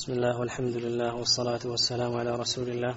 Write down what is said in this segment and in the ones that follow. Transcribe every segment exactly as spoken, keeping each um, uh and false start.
بسم الله والحمد لله والصلاة والسلام على رسول الله.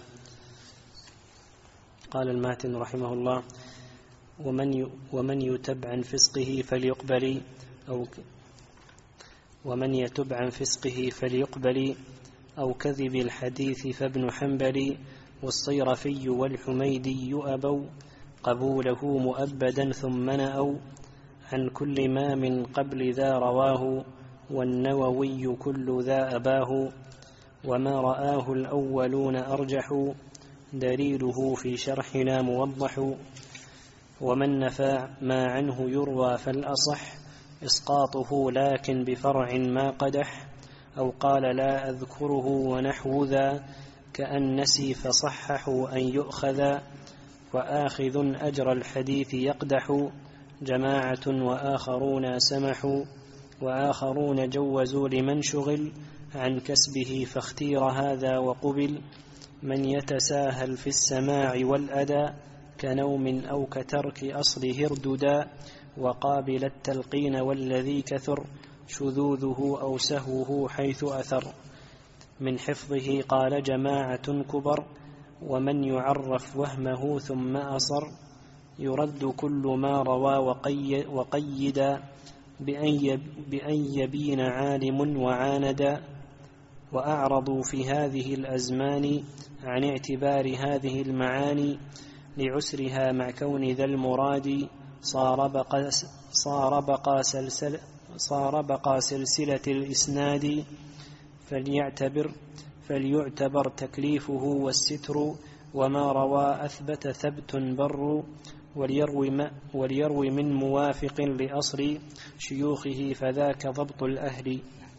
قال الماتن رحمه الله: ومن ومن يتب عن فسقه فليقبل أو ومن يتب عن فسقه فليقبل أو كذب الحديث فابن حنبل والصيرفي والحميدي أبوا قبوله مؤبدا ثم نأوا عن كل ما من قبل ذا رواه والنووي كل ذا أباه وما رآه الأولون أرجح دليله في شرحنا موضح ومن نفى ما عنه يروى فالأصح إسقاطه لكن بفرع ما قدح أو قال لا أذكره ونحو ذا كأن نسي فصححوا أن يؤخذ وآخذ أجر الحديث يقدح جماعة وآخرون سمحوا وآخرون جوزوا لمن شغل عن كسبه فاختير هذا وقبل من يتساهل في السماع والأداء كنوم أو كترك أصله ارددا وقابل التلقين والذي كثر شذوذه أو سهوه حيث أثر من حفظه قال جماعة كبر ومن يعرف وهمه ثم أصر يرد كل ما روى وقيدا بأن يبين عالم وعاندا وأعرضوا في هذه الأزمان عن اعتبار هذه المعاني لعسرها مع كون ذا المراد صار بقى, صار بقى, سلسل صار بقى سلسلة الإسناد فليعتبر, فليعتبر تكليفه والستر وما روى أثبت ثبت بر وليروي, وليروي من موافق لأصل شيوخه فذاك ضبط الأهل.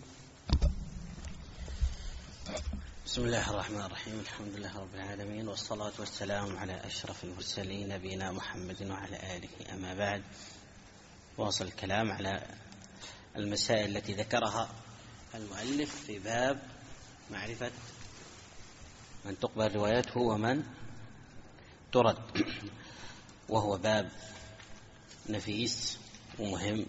بسم الله الرحمن الرحيم. الحمد لله رب العالمين والصلاة والسلام على أشرف المرسلين نبينا محمد وعلى آله. أما بعد، واصل الكلام على المسائل التي ذكرها المؤلف في باب معرفة من تقبل روايته ومن ترد، وهو باب نفيس ومهم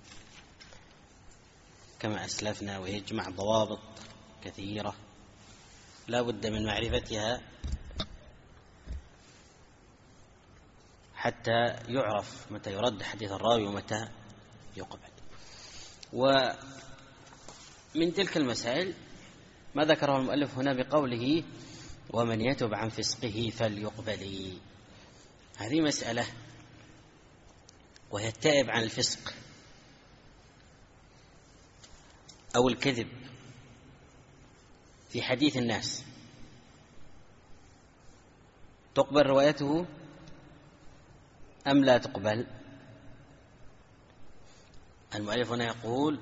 كما أسلفنا، ويجمع ضوابط كثيرة لا بد من معرفتها حتى يعرف متى يرد حديث الراوي ومتى يقبل. ومن تلك المسائل ما ذكره المؤلف هنا بقوله ومن يتب عن فسقه فليقبل. هذه مسألة، وهي التائب عن الفسق أو الكذب في حديث الناس تقبل روايته أم لا تقبل؟ المؤلف هنا يقول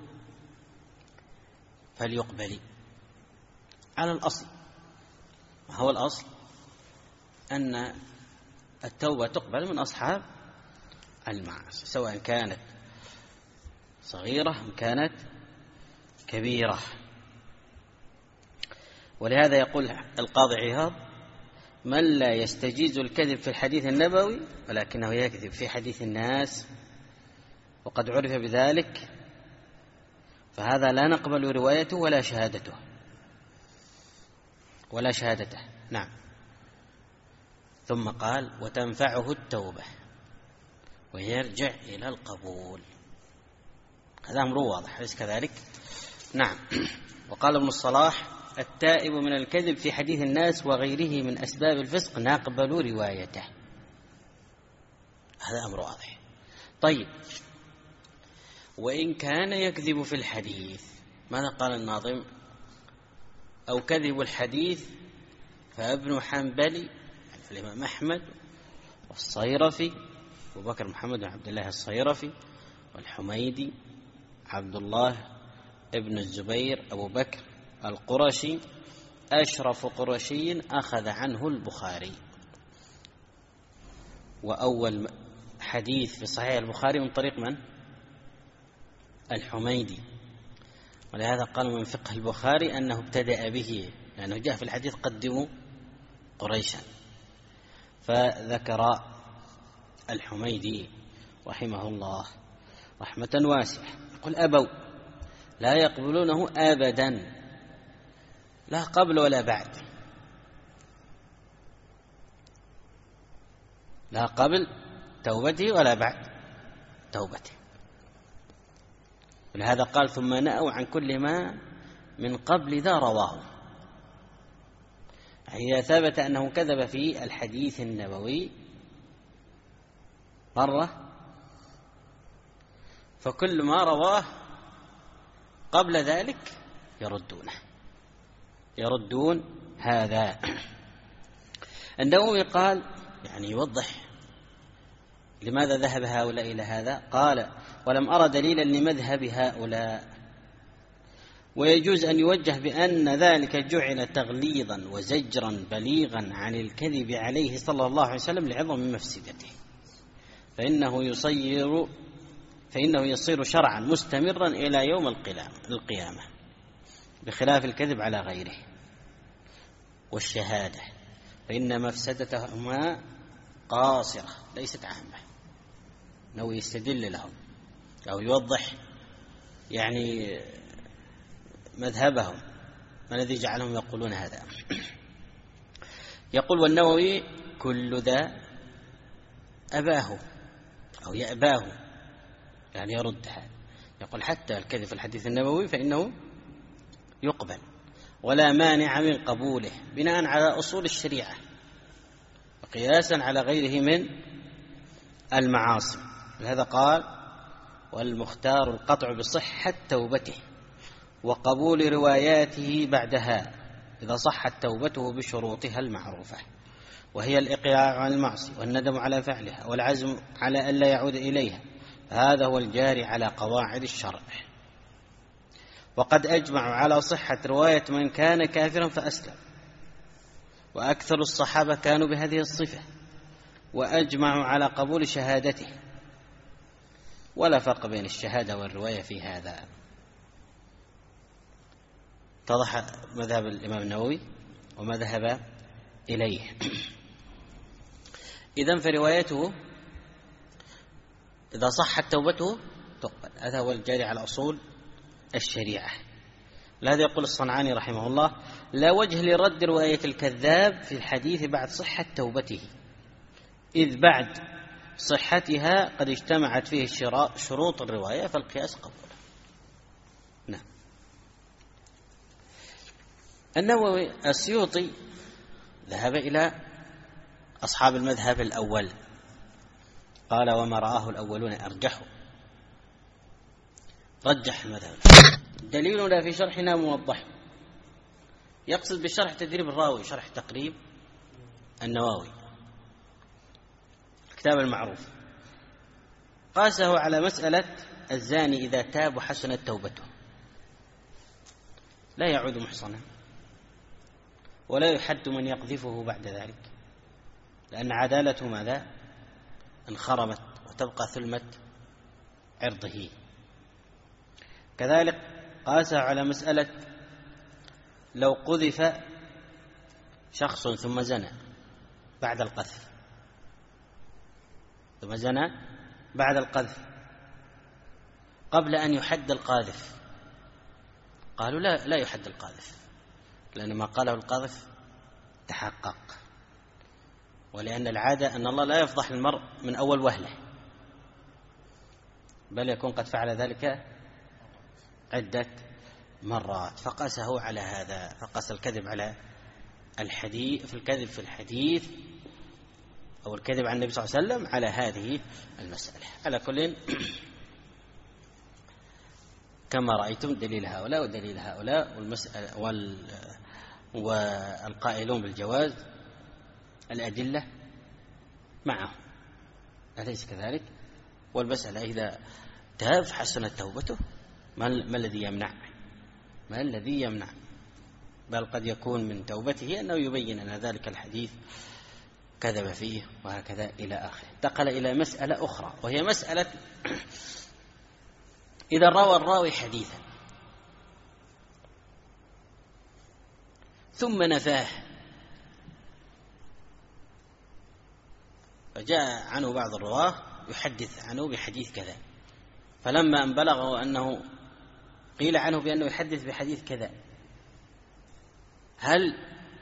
فليقبل على الأصل. وهو الأصل أن التوبة تقبل من أصحاب المعاصي سواء كانت صغيرة أم كانت كبيرة. ولهذا يقول القاضي عياض من لا يستجيز الكذب في الحديث النبوي ولكنه يكذب في حديث الناس وقد عرف بذلك فهذا لا نقبل روايته ولا شهادته ولا شهادته. نعم. ثم قال وتنفعه التوبة ويرجع إلى القبول. هذا أمر واضح ليس كذلك؟ نعم. وقال ابن الصلاح التائب من الكذب في حديث الناس وغيره من أسباب الفسق نقبل روايته. هذا أمر واضح. طيب، وإن كان يكذب في الحديث ماذا قال الناظم؟ أو كذب الحديث فابن حنبل الإمام أحمد والصيرفي أبو بكر محمد بن عبد الله الصيرفي والحميدي عبد الله ابن الزبير أبو بكر القرشي أشرف قرشي أخذ عنه البخاري. وأول حديث في صحيح البخاري من طريق من؟ الحميدي. ولهذا قال من فقه البخاري أنه ابتدأ به لأنه جاء في الحديث قدموا قريشا، فذكر الحميدي رحمه الله رحمة واسعة. يقول أبوا لا يقبلونه أبدا لا قبل ولا بعد، لا قبل توبته ولا بعد توبته. ولهذا قال ثم نأوا عن كل ما من قبل ذا رواه. إذا ثبت أنه كذب في الحديث النبوي مرة فكل ما رواه قبل ذلك يردونه، يردون هذا. النووي قال يعني يوضح لماذا ذهب هؤلاء إلى هذا، قال ولم أرى دليلا لمذهب هؤلاء، ويجوز أن يوجه بأن ذلك جعل تغليظا وزجرا بليغا عن الكذب عليه صلى الله عليه وسلم لعظم مفسدته، فإنه يصير فإنه يصير شرعا مستمرا إلى يوم القيامة، بخلاف الكذب على غيره والشهادة، فإن مفسدتهما قاصرة ليست عامة. أنه يستدل لهم أو يوضح يعني مذهبهم ما الذي جعلهم يقولون هذا. يقول والنووي كل ذا أباه أو يأباه، يعني يردها. يقول حتى الكذب في الحديث النبوي فإنه يقبل ولا مانع من قبوله بناء على أصول الشريعة وقياسا على غيره من المعاصي. لهذا قال والمختار القطع بصحة توبته وقبول رواياته بعدها إذا صحت توبته بشروطها المعروفة، وهي الإقلاع عن المعصية والندم على فعلها والعزم على ألا يعود إليها، هذا هو الجاري على قواعد الشرع. وقد أجمعوا على صحة رواية من كان كافرا فأسلم، وأكثر الصحابة كانوا بهذه الصفة، وأجمعوا على قبول شهادته، ولا فرق بين الشهادة والرواية في هذا. اتضح مذهب الإمام النووي وما ذهب إليه. إذن فروايته إذا صحت توبته تقبل، هذا هو الجاري على أصول الشريعة. لهذا يقول الصنعاني رحمه الله لا وجه لرد رواية الكذاب في الحديث بعد صحة توبته، إذ بعد صحتها قد اجتمعت فيه شروط الرواية فالقياس قبوله. نعم. النووي السيوطي ذهب إلى أصحاب المذهب الأول، قال وما رآه الأولون أرجحوا، رجح المذهب. دليلنا في شرحنا موضح، يقصد بالشرح تدريب الراوي، شرح تقريب النووي الكتاب المعروف. قاسه على مسألة الزاني إذا تاب وحسنت توبته لا يعود محصنا ولا يحد من يقذفه بعد ذلك، لأن عدالته ماذا انخرمت وتبقى ثلمة عرضه. كذلك قاسه على مسألة لو قذف شخص ثم زنى بعد القذف ثم زنى بعد القذف قبل أن يحد القاذف، قالوا لا لا يحد القاذف، لأن ما قاله القاذف تحقق، ولأن العادة أن الله لا يفضح المرء من أول وهلة، بل يكون قد فعل ذلك عدة مرات. فقاسه على هذا، فقاس الكذب على الحديث في الكذب في الحديث أو الكذب عن النبي صلى الله عليه وسلم على هذه المسألة. على كل كما رأيتم دليل هؤلاء ودليل هؤلاء، والمسألة وال والقائلون بالجواز الأدلة معه، أليس كذلك؟ والمسألة إذا تاب حسنت توبته ما الذي يمنع؟ ما الذي يمنع؟ بل قد يكون من توبته أنه يبين أن ذلك الحديث كذب فيه وهكذا إلى آخره. انتقل إلى مسألة أخرى، وهي مسألة إذا روى الراوي حديثا ثم نفاه، فجاء عنه بعض الرواه يحدث عنه بحديث كذا، فلما أن بلغه أنه قيل عنه بأنه يحدث بحديث كذا هل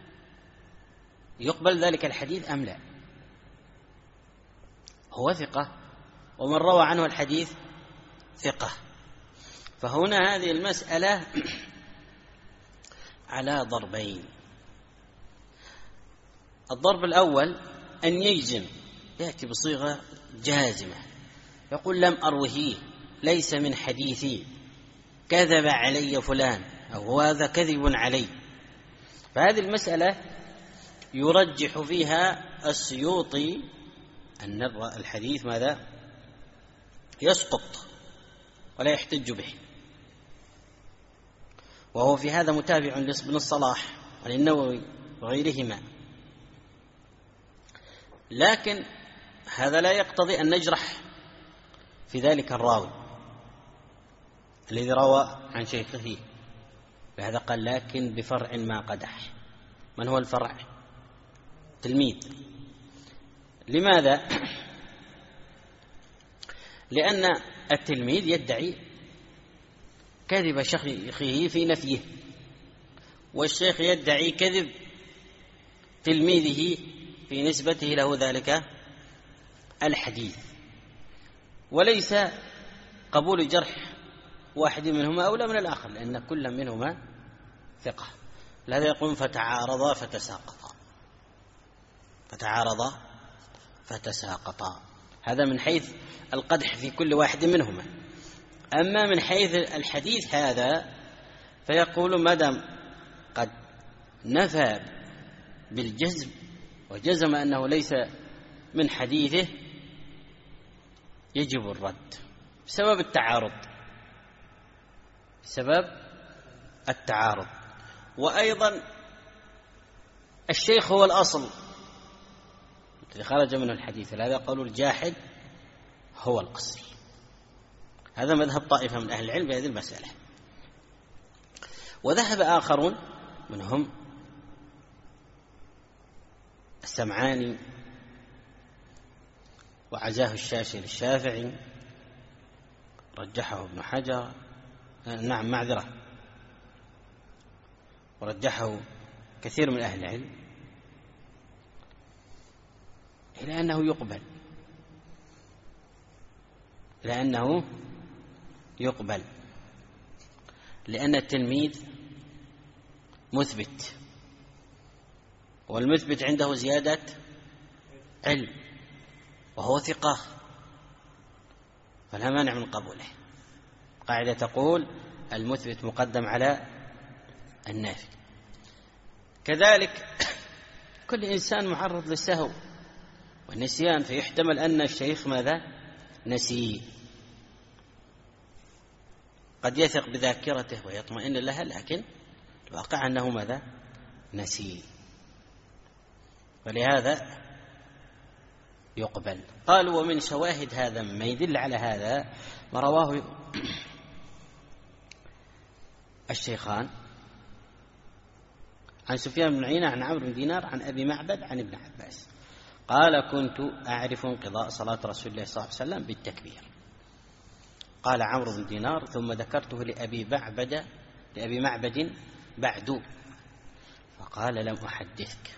يقبل ذلك الحديث أم لا؟ هو ثقة ومن روى عنه الحديث ثقة. فهنا هذه المسألة على ضربين. الضرب الأول أن يجزم، يأتي بصيغة جازمة، يقول لم أروه، ليس من حديثي، كذب علي فلان، أو هذا كذب علي. فهذه المسألة يرجح فيها السيوطي أن الحديث ماذا؟ يسقط ولا يحتج به، وهو في هذا متابع لابن الصلاح وللنووي وغيرهما. لكن هذا لا يقتضي أن نجرح في ذلك الراوي الذي روى عن شيخه، لهذا قال لكن بفرع ما قدح. من هو الفرع؟ تلميذ. لماذا؟ لأن التلميذ يدعي كذب شيخه في نفيه، والشيخ يدعي كذب تلميذه في نسبته له ذلك الحديث، وليس قبول جرح واحد منهما أولى من الآخر، لأن كل منهما ثقة. لهذا يقول فتعارضا فتساقطا، فتعارضا فتساقطا. هذا من حيث القدح في كل واحد منهما. أما من حيث الحديث هذا فيقول ما دام قد نفى بالجزم وجزم أنه ليس من حديثه يجب الرد بسبب التعارض، بسبب التعارض. وأيضا الشيخ هو الأصل الذي خرج منه الحديث، هذا قول الجاحد هو الأصل. هذا مذهب طائفة من أهل العلم بهذه المسألة. وذهب آخرون منهم السمعاني وعزاه الشاشي للشافعي، رجحه ابن حجر، نعم معذرة، ورجحه كثير من أهل العلم، إلى أنه يقبل، لأنه يقبل لأن التلميذ مثبت، والمثبت عنده زيادة علم وهو ثقة، فلا مانع من قبوله. قاعدة تقول المثبت مقدم على النافي. كذلك كل إنسان معرض للسهو والنسيان، فيحتمل أن الشيخ ماذا؟ نسي. قد يثق بذاكرته ويطمئن لها، لكن الواقع أنه ماذا؟ نسي. ولهذا يقبل. قالوا ومن شواهد هذا ما يدل على هذا ما رواه الشيخان عن سفيان بن عيينة عن عمرو بن دينار عن أبي معبد عن ابن عباس قال كنت أعرف انقضاء صلاة رسول الله صلى الله عليه وسلم بالتكبير. قال عمرو بن دينار ثم ذكرته لأبي معبد لأبي معبد بعد فقال لم أحدثك،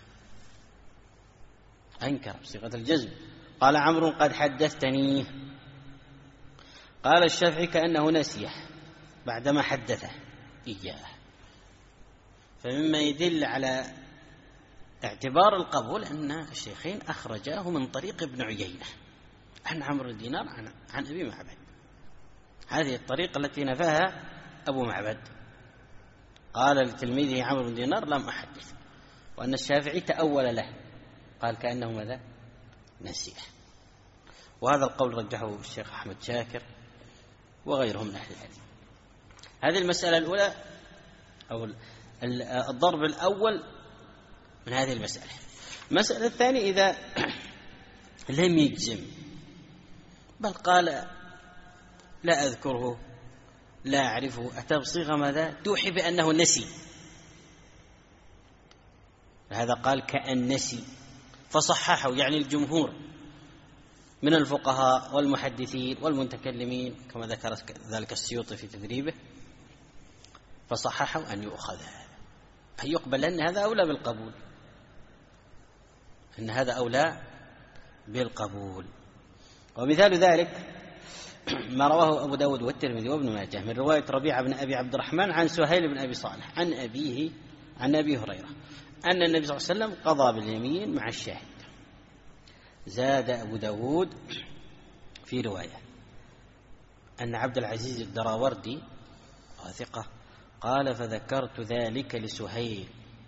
أنكر بصيغة الجزم. قال عمرو قد حدثتني. قال الشافعي كأنه نسيه بعدما حدثه إياه. فمما يدل على اعتبار القبول أن الشيخين أخرجاه من طريق ابن عيينة عن عمرو بن دينار عن, عن أبي معبد. هذه الطريقة التي نفاها أبو معبد، قال لتلميذه عمرو بن دينار لم أحدث، وأن الشافعي تأول له قال كأنه ماذا؟ نسيه. وهذا القول رجحه الشيخ أحمد شاكر وغيرهم من أهل العلم. هذه المسألة الأولى أو الضرب الأول من هذه المسألة. المسألة الثانية إذا لم يجزم بل قال لا أذكره لا أعرفه، أتى بصيغة ماذا؟ توحي بأنه نسي، هذا قال كأن نسي، فصححه يعني الجمهور من الفقهاء والمحدثين والمتكلمين كما ذكر ذلك السيوطي في تدريبه، فصححه أن يؤخذ. يقبل، لأن هذا أولى بالقبول، أن هذا أولى بالقبول. ومثال ذلك ما رواه أبو داود والترمذي وابن ماجه من رواية ربيعة بن أبي عبد الرحمن عن سهيل بن أبي صالح عن أبيه عن أبي هريرة أن النبي صلى الله عليه وسلم قضى باليمين مع الشاهد. زاد أبو داود في رواية أن عبد العزيز الدراوردي ثقة قال فذكرت ذلك لسهيل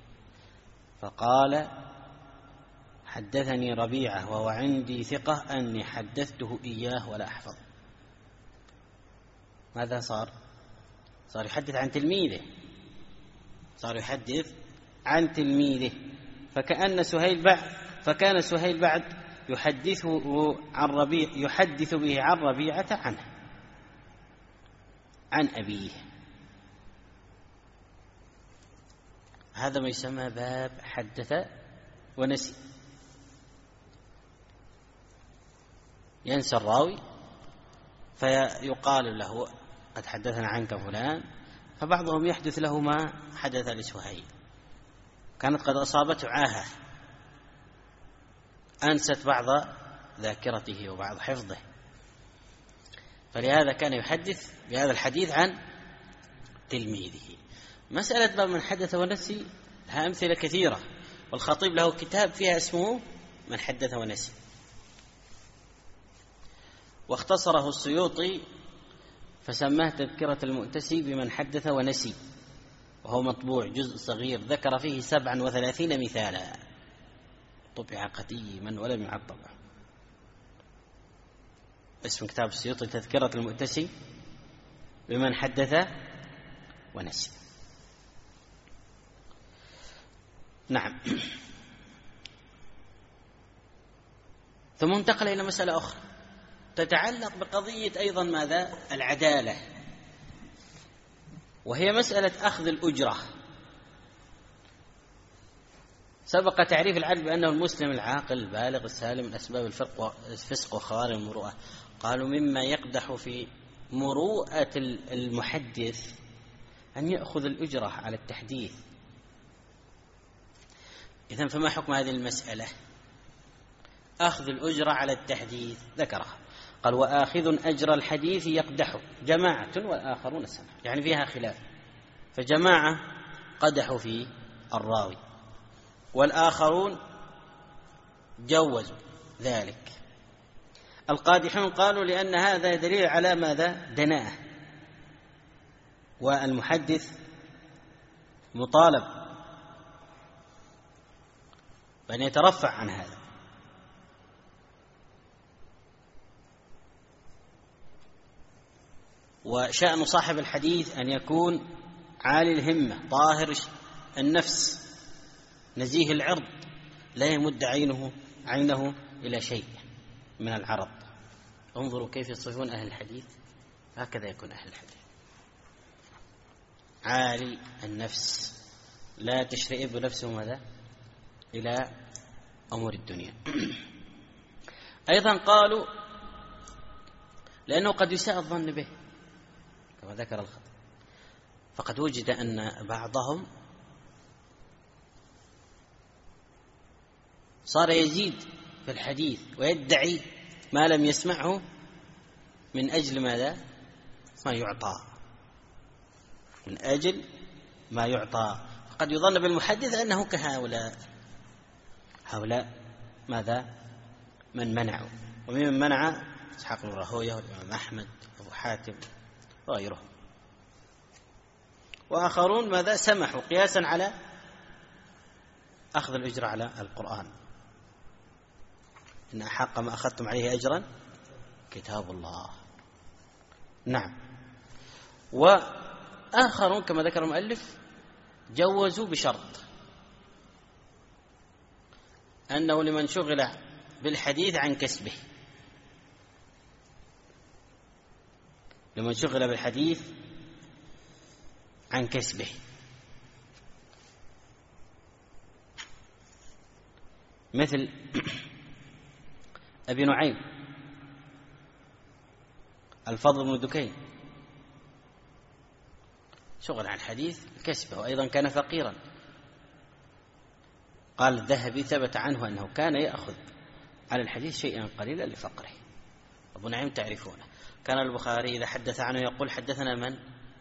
فقال حدثني ربيعة وهو عندي ثقة أني حدثته إياه ولا أحفظ. ماذا صار؟ صار يحدث عن تلميذه، صار يحدث عن تلميذه، فكأن سهيل بعد فكان سهيل بعد يحدثه عن ربيع يحدث به عن ربيعة عنه عن أبيه. هذا ما يسمى باب حدث ونسي. ينسى الراوي فيقال له قد حدثنا عنك فلان، فبعضهم يحدث له ما حدث لسهيل، كانت قد أصابته عاهة أنست بعض ذاكرته وبعض حفظه، فلهذا كان يحدث بهذا الحديث عن تلميذه. مسألة باب من حدث ونسي لها أمثلة كثيرة، والخطيب له كتاب فيها اسمه من حدث ونسي، واختصره السيوطي فسماه تذكرة المؤتسي بمن حدث ونسي، وهو مطبوع جزء صغير ذكر فيه سبعا وثلاثين مثالا، طبع قديما ولم يعد طبعا. اسم كتاب السيوطي تذكرة المؤتسي بمن حدث ونسي. نعم. ثم انتقل إلى مسألة أخرى تتعلق بقضية أيضا ماذا؟ العدالة، وهي مسألة أخذ الأجرة. سبق تعريف العدل بأنه المسلم العاقل البالغ السالم من أسباب الفسق وخوارم المروءة. قالوا مما يقدح في مروءة المحدث أن يأخذ الأجرة على التحديث. إذن فما حكم هذه المسألة؟ أخذ الأجرة على التحديث ذكرها، قال وآخذ أجر الحديث يقدح جماعة والآخرون سمع، يعني فيها خلاف، فجماعة قدحوا في الراوي والآخرون جوزوا ذلك. القادحون قالوا لأن هذا دليل على ماذا؟ دناءة، والمحدث مطالب بأن يترفع عن هذا. وشأن صاحب الحديث أن يكون عالي الهمة طاهر النفس نزيه العرض، لا يمد عينه عينه إلى شيء من العرض. انظروا كيف يصفون أهل الحديث، هكذا يكون أهل الحديث عالي النفس، لا تشرئب نفسه ماذا؟ إلى أمور الدنيا. أيضا قالوا لأنه قد يساء الظن به كما ذكر الخطيب، فقد وجد أن بعضهم صار يزيد في الحديث ويدعي ما لم يسمعه من أجل ماذا؟ ما يعطى، من أجل ما يعطى. فقد يظن بالمحدث أنه كهؤلاء، هؤلاء ماذا؟ من منعوا، وممن منع إسحاق بن راهويه والإمام أحمد أبو حاتم وغيرهم. وآخرون ماذا؟ سمحوا قياسا على أخذ الأجر على القرآن، إن أحق ما أخذتم عليه أجرا كتاب الله. نعم. وآخرون كما ذكر المؤلف جوزوا بشرط أنه لمن شغل بالحديث عن كسبه، لمن شغل بالحديث عن كسبه، مثل أبي نعيم الفضل بن دكين شغل عن حديث كسبه، وأيضا كان فقيرا قال الذهبي ثبت عنه أنه كان يأخذ على الحديث شيئا قليلا لفقره. أبو نعيم تعرفونه، كان البخاري إذا حدث عنه يقول حدثنا من؟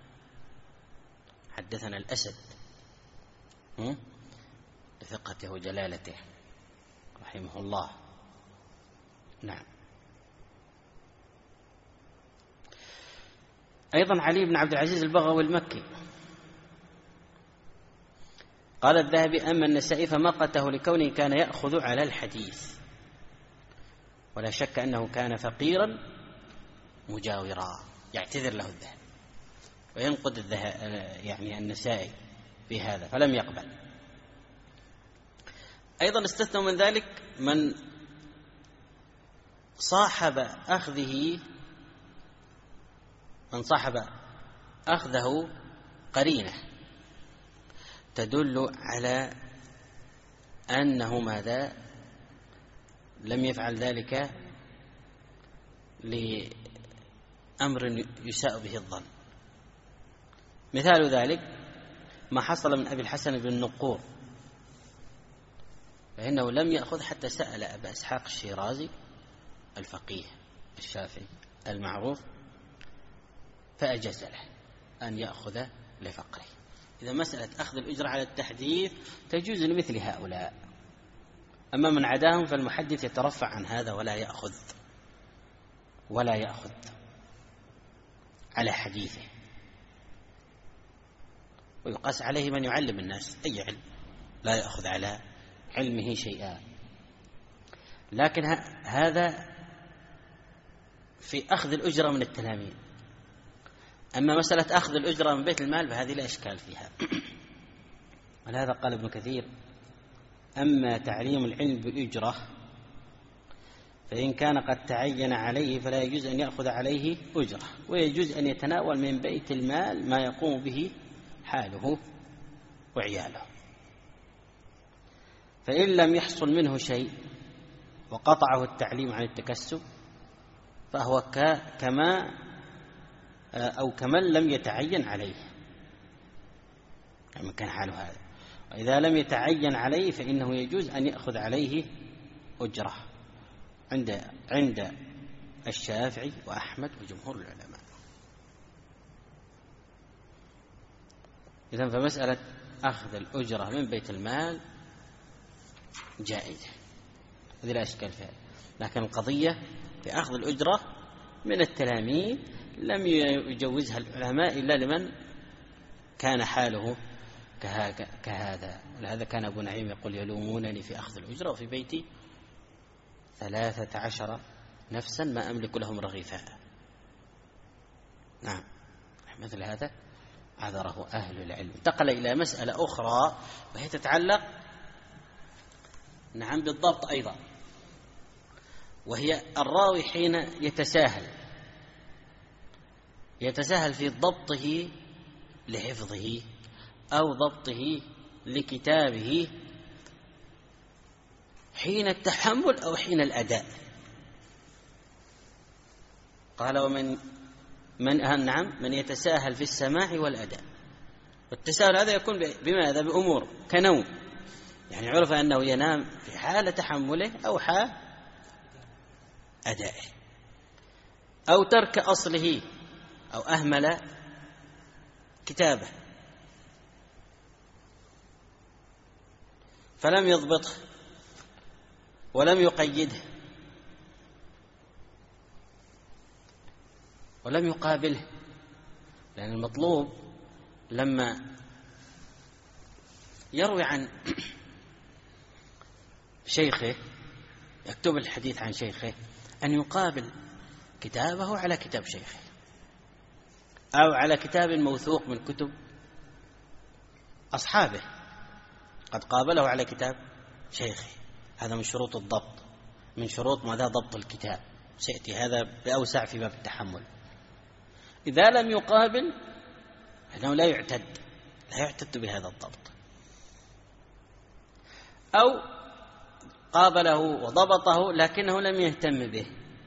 حدثنا الأسد لثقته وجلالته رحمه الله. نعم. أيضا علي بن عبد العزيز البغوي المكي قال الذهبي: أما النسائي فمقته لكونه كان يأخذ على الحديث، ولا شك أنه كان فقيرا مجاورا. يعتذر له الذهبي وينقد يعني النسائي في هذا فلم يقبل. أيضا استثنوا من ذلك من صاحب أخذه من صاحب أخذه قرينة تدل على أنه ماذا لم يفعل ذلك لأمر يساء به الظن. مثال ذلك ما حصل من أبي الحسن بن النقور، فإنه لم يأخذ حتى سأل أبا إسحاق الشيرازي الفقيه الشافعي المعروف فأجاز له أن يأخذ لفقره. إذا مسألة أخذ الأجرة على التحديث تجوز لمثل هؤلاء، أما من عداهم فالمحدث يترفع عن هذا ولا يأخذ ولا يأخذ على حديثه، ويقاس عليه من يعلم الناس أي علم لا يأخذ على علمه شيئا. لكن هذا في أخذ الأجرة من التلاميذ. أما مسألة أخذ الأجرة من بيت المال فهذه لا إشكال فيها. ولهذا قال ابن كثير: أما تعليم العلم بالأجرة فإن كان قد تعين عليه فلا يجوز أن يأخذ عليه أجرة، ويجوز أن يتناول من بيت المال ما يقوم به حاله وعياله. فإن لم يحصل منه شيء وقطعه التعليم عن التكسب فهو كما أو كمن لم يتعين عليه، يعني كان حاله هذا. وإذا لم يتعين عليه فإنه يجوز أن يأخذ عليه أجرة عند عند الشافعي وأحمد وجمهور العلماء. إذن فمسألة أخذ الأجرة من بيت المال جائزة، هذه لا إشكال فيها. لكن القضية في أخذ الأجرة من التلاميذ لم يجوزها العلماء إلا لمن كان حاله كهذا. ولهذا كان أبو نعيم يقول: يلومونني في أخذ الأجرة وفي بيتي ثلاثة عشر نفسا ما أملك لهم رغيفاء. نعم، مثل هذا عذره أهل العلم. انتقل إلى مسألة أخرى وهي تتعلق نعم بالضبط أيضا، وهي الراوي حين يتساهل يتساهل في ضبطه لحفظه أو ضبطه لكتابه حين التحمل أو حين الأداء. قال: ومن من نعم من يتساهل في السماع والأداء. والتساهل هذا يكون بماذا؟ بأمور كنوم، يعني عرف أنه ينام في حال تحمله أو حال أدائه، أو ترك أصله أو أهمل كتابه فلم يضبطه ولم يقيده ولم يقابله. لأن المطلوب لما يروي عن شيخه يكتب الحديث عن شيخه أن يقابل كتابه على كتاب شيخه أو على كتاب موثوق من كتب أصحابه قد قابله على كتاب شيخه. هذا من شروط الضبط، من شروط ماذا؟ ضبط الكتاب. سيأتي هذا بأوسع في باب التحمل. إذا لم يقابل فإنه لا يعتد لا يعتد بهذا الضبط، أو قابله وضبطه لكنه لم يهتم به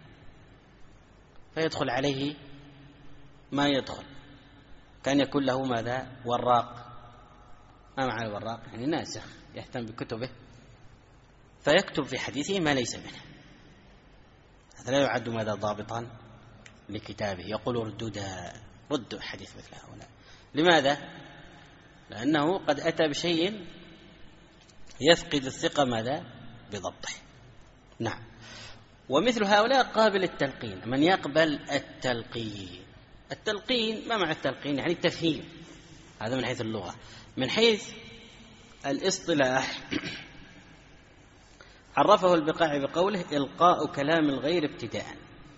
فيدخل عليه ما يدخل، كان يكون له ماذا؟ وراق ما معنى الوراق؟ يعني ناسخ يهتم بكتبه فيكتب في حديثه ما ليس منه، هذا لا يعد ماذا ضابطا لكتابه. يقول ردودا ردوا حديث مثل هؤلاء. لماذا؟ لأنه قد أتى بشيء يفقد الثقة ماذا بضبطه. نعم. ومثل هؤلاء قابل التلقين، من يقبل التلقين. التلقين ما معنى التلقين؟ يعني التفهيم، هذا من حيث اللغة. من حيث الاصطلاح عرفه البقاعي بقوله إلقاء كلام الغير ابتداء.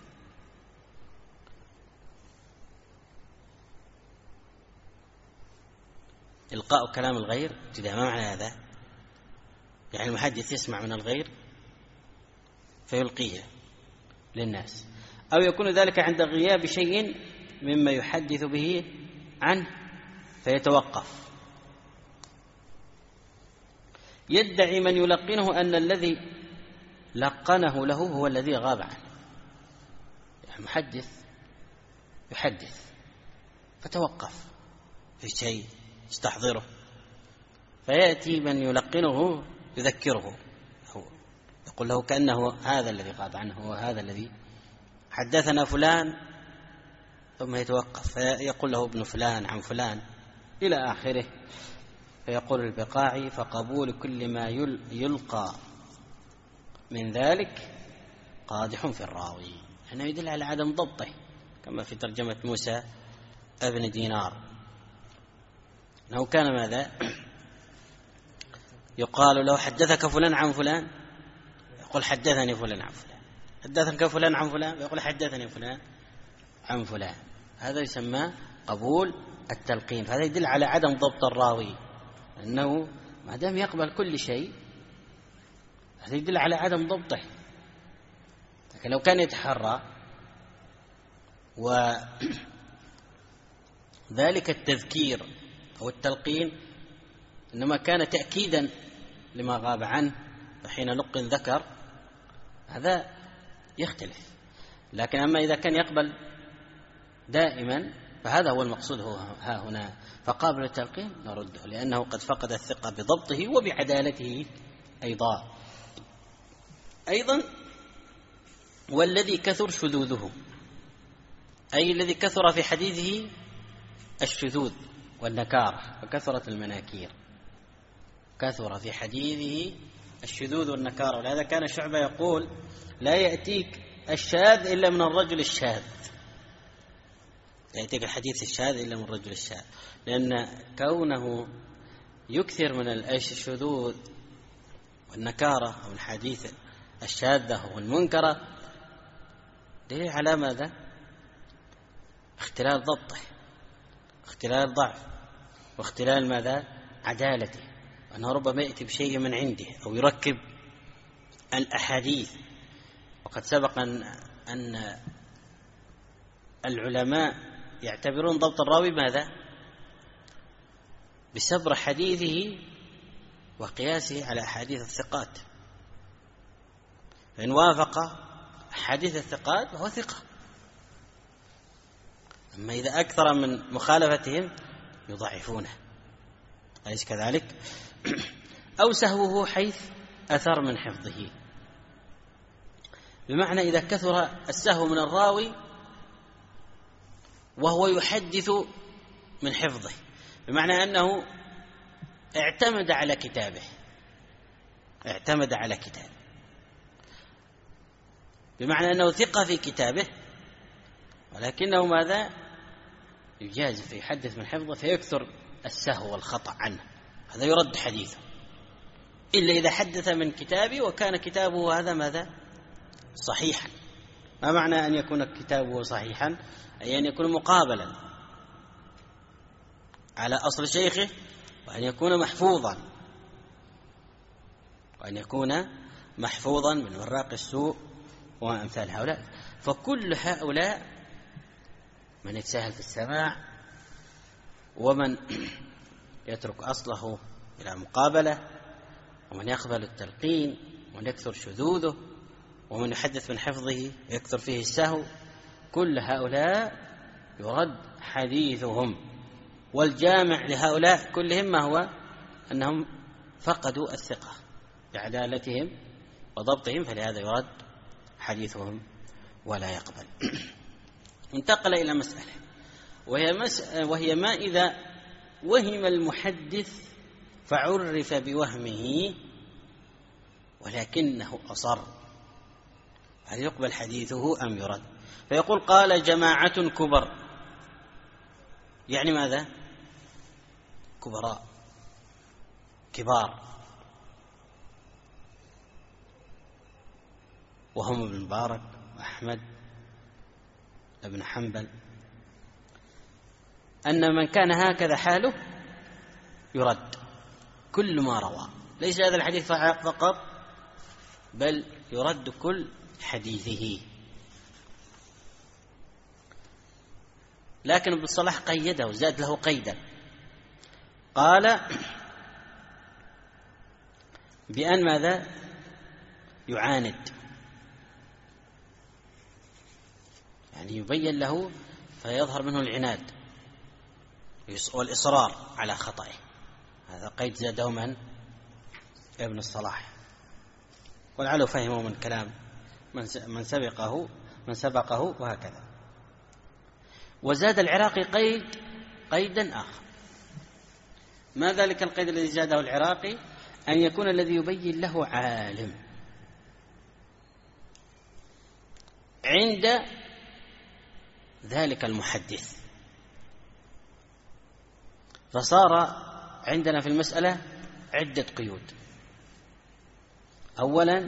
إلقاء كلام الغير ابتداء، ما معنى هذا؟ يعني المحدث يسمع من الغير فيلقيه للناس، أو يكون ذلك عند غياب شيء مما يحدث به عنه فيتوقف. يدعي من يلقنه أن الذي لقنه له هو الذي غاب عنه. يعني محدث يحدث فتوقف في شيء يستحضره، فيأتي من يلقنه يذكره، يقول له كأنه هذا الذي غاب عنه وهذا الذي حدثنا فلان، ثم يتوقف فيقول له ابن فلان عن فلان إلى آخره. فيقول البقاعي فقبول كل ما يلقى من ذلك قادح في الراوي، أنه يدل على عدم ضبطه، كما في ترجمة موسى ابن دينار أنه كان ماذا يقال له حدثك فلان عن فلان، يقول حدثني فلان عن فلان، حدثك فلان عن فلان، يقول حدثني فلان عن فلان. هذا يسمى قبول التلقين، فهذا يدل على عدم ضبط الراوي، أنه ما دام يقبل كل شيء هذا يدل على عدم ضبطه. لكن لو كان يتحرى وذلك التذكير أو التلقين إنما كان تأكيدا لما غاب عنه، فحين لقن ذكر هذا يختلف. لكن أما إذا كان يقبل دائما فهذا هو المقصود هو ها هنا. فقابل التلقين نرده لأنه قد فقد الثقة بضبطه وبعدالته أيضا. أيضا والذي كثر شذوذه، أي الذي كثر في حديثه الشذوذ والنكارة، فكثرت المناكير، كثر في حديثه الشذوذ والنكارة. ولهذا كان شعبة يقول لا يأتيك الشاذ إلا من الرجل الشاذ، لا يأتيك الحديث الشاذ إلا من الرجل الشاذ، لأن كونه يكثر من الشذوذ والنكارة أو الحديث الشاذة والمنكرة دليل على ماذا؟ اختلال ضبطه، اختلال ضعف، واختلال ماذا؟ عدالته، وأنه ربما يأتي بشيء من عنده أو يركب الأحاديث. وقد سبق أن العلماء يعتبرون ضبط الراوي ماذا؟ بسبر حديثه وقياسه على أحاديث الثقات، فإن وافق حديث الثقات فهو ثقة، أما إذا أكثر من مخالفتهم يضعفونه، أليس كذلك؟ أو سهوه حيث أثر من حفظه، بمعنى إذا كثر السهو من الراوي وهو يحدث من حفظه، بمعنى أنه اعتمد على كتابه اعتمد على كتابه بمعنى أنه ثقة في كتابه، ولكنه ماذا؟ يجازف يحدث من حفظه فيكثر السهو والخطأ عنه، هذا يرد حديثه، إلا إذا حدث من كتابه وكان كتابه هذا ماذا؟ صحيحا. ما معنى أن يكون كتابه صحيحا؟ أي أن يكون مقابلا على أصل شيخه، وأن يكون محفوظا وأن يكون محفوظا من وراق السوء وأمثال هؤلاء. فكل هؤلاء من يتساهل في السماع، ومن يترك أصله إلى مقابلة، ومن يقبل التلقين، ومن يكثر شذوذه، ومن يحدث من حفظه يكثر فيه السهو، كل هؤلاء يرد حديثهم. والجامع لهؤلاء كلهم ما هو؟ أنهم فقدوا الثقة بعدالتهم وضبطهم، فلهذا يرد حديثهم ولا يقبل. انتقل إلى مسألة وهي, مسألة وهي ما إذا وهم المحدث فعرف بوهمه ولكنه أصر، هل يقبل حديثه أم يرد؟ فيقول قال جماعة كبر، يعني ماذا؟ كبراء كبار، وهم ابن مبارك وأحمد ابن حنبل، أن من كان هكذا حاله يرد كل ما روى، ليس هذا الحديث فقط بل يرد كل حديثه. لكن ابن صلاح قيده وزاد له قيدا، قال بأن ماذا؟ يعاند، يعني يبين له فيظهر منه العناد والإصرار على خطئه. هذا قيد زاده من؟ ابن الصلاح، ولعله فهمه من كلام من سبقه من سبقه وهكذا. وزاد العراقي قيد قيدا آخر. ما ذلك القيد الذي زاده العراقي؟ أن يكون الذي يبين له عالم عند ذلك المحدث. فصار عندنا في المسألة عدة قيود. أولا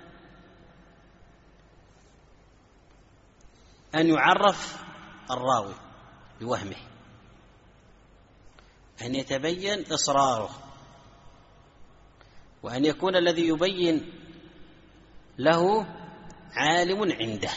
أن يعرف الراوي بوهمه، أن يتبين إصراره، وأن يكون الذي يبين له عالم عنده،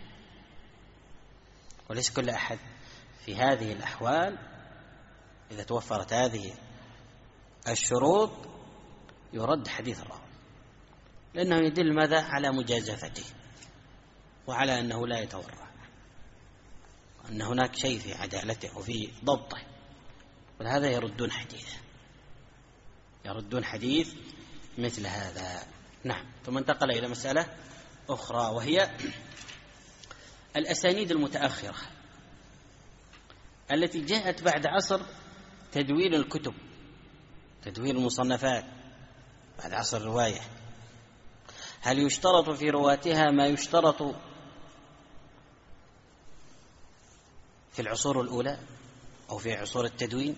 وليس كل أحد. في هذه الأحوال إذا توفرت هذه الشروط يرد حديث الراوي، لأنه يدل ماذا؟ على مجازفته وعلى أنه لا يتورع، وأن هناك شيء في عدالته وفي ضبطه، ولهذا يردون حديث يردون حديث مثل هذا. نعم. ثم انتقل إلى مسألة أخرى وهي الأسانيد المتأخرة التي جاءت بعد عصر تدوين الكتب، تدوين المصنفات، بعد عصر الرواية. هل يشترط في رواتها ما يشترط في العصور الأولى أو في عصور التدوين؟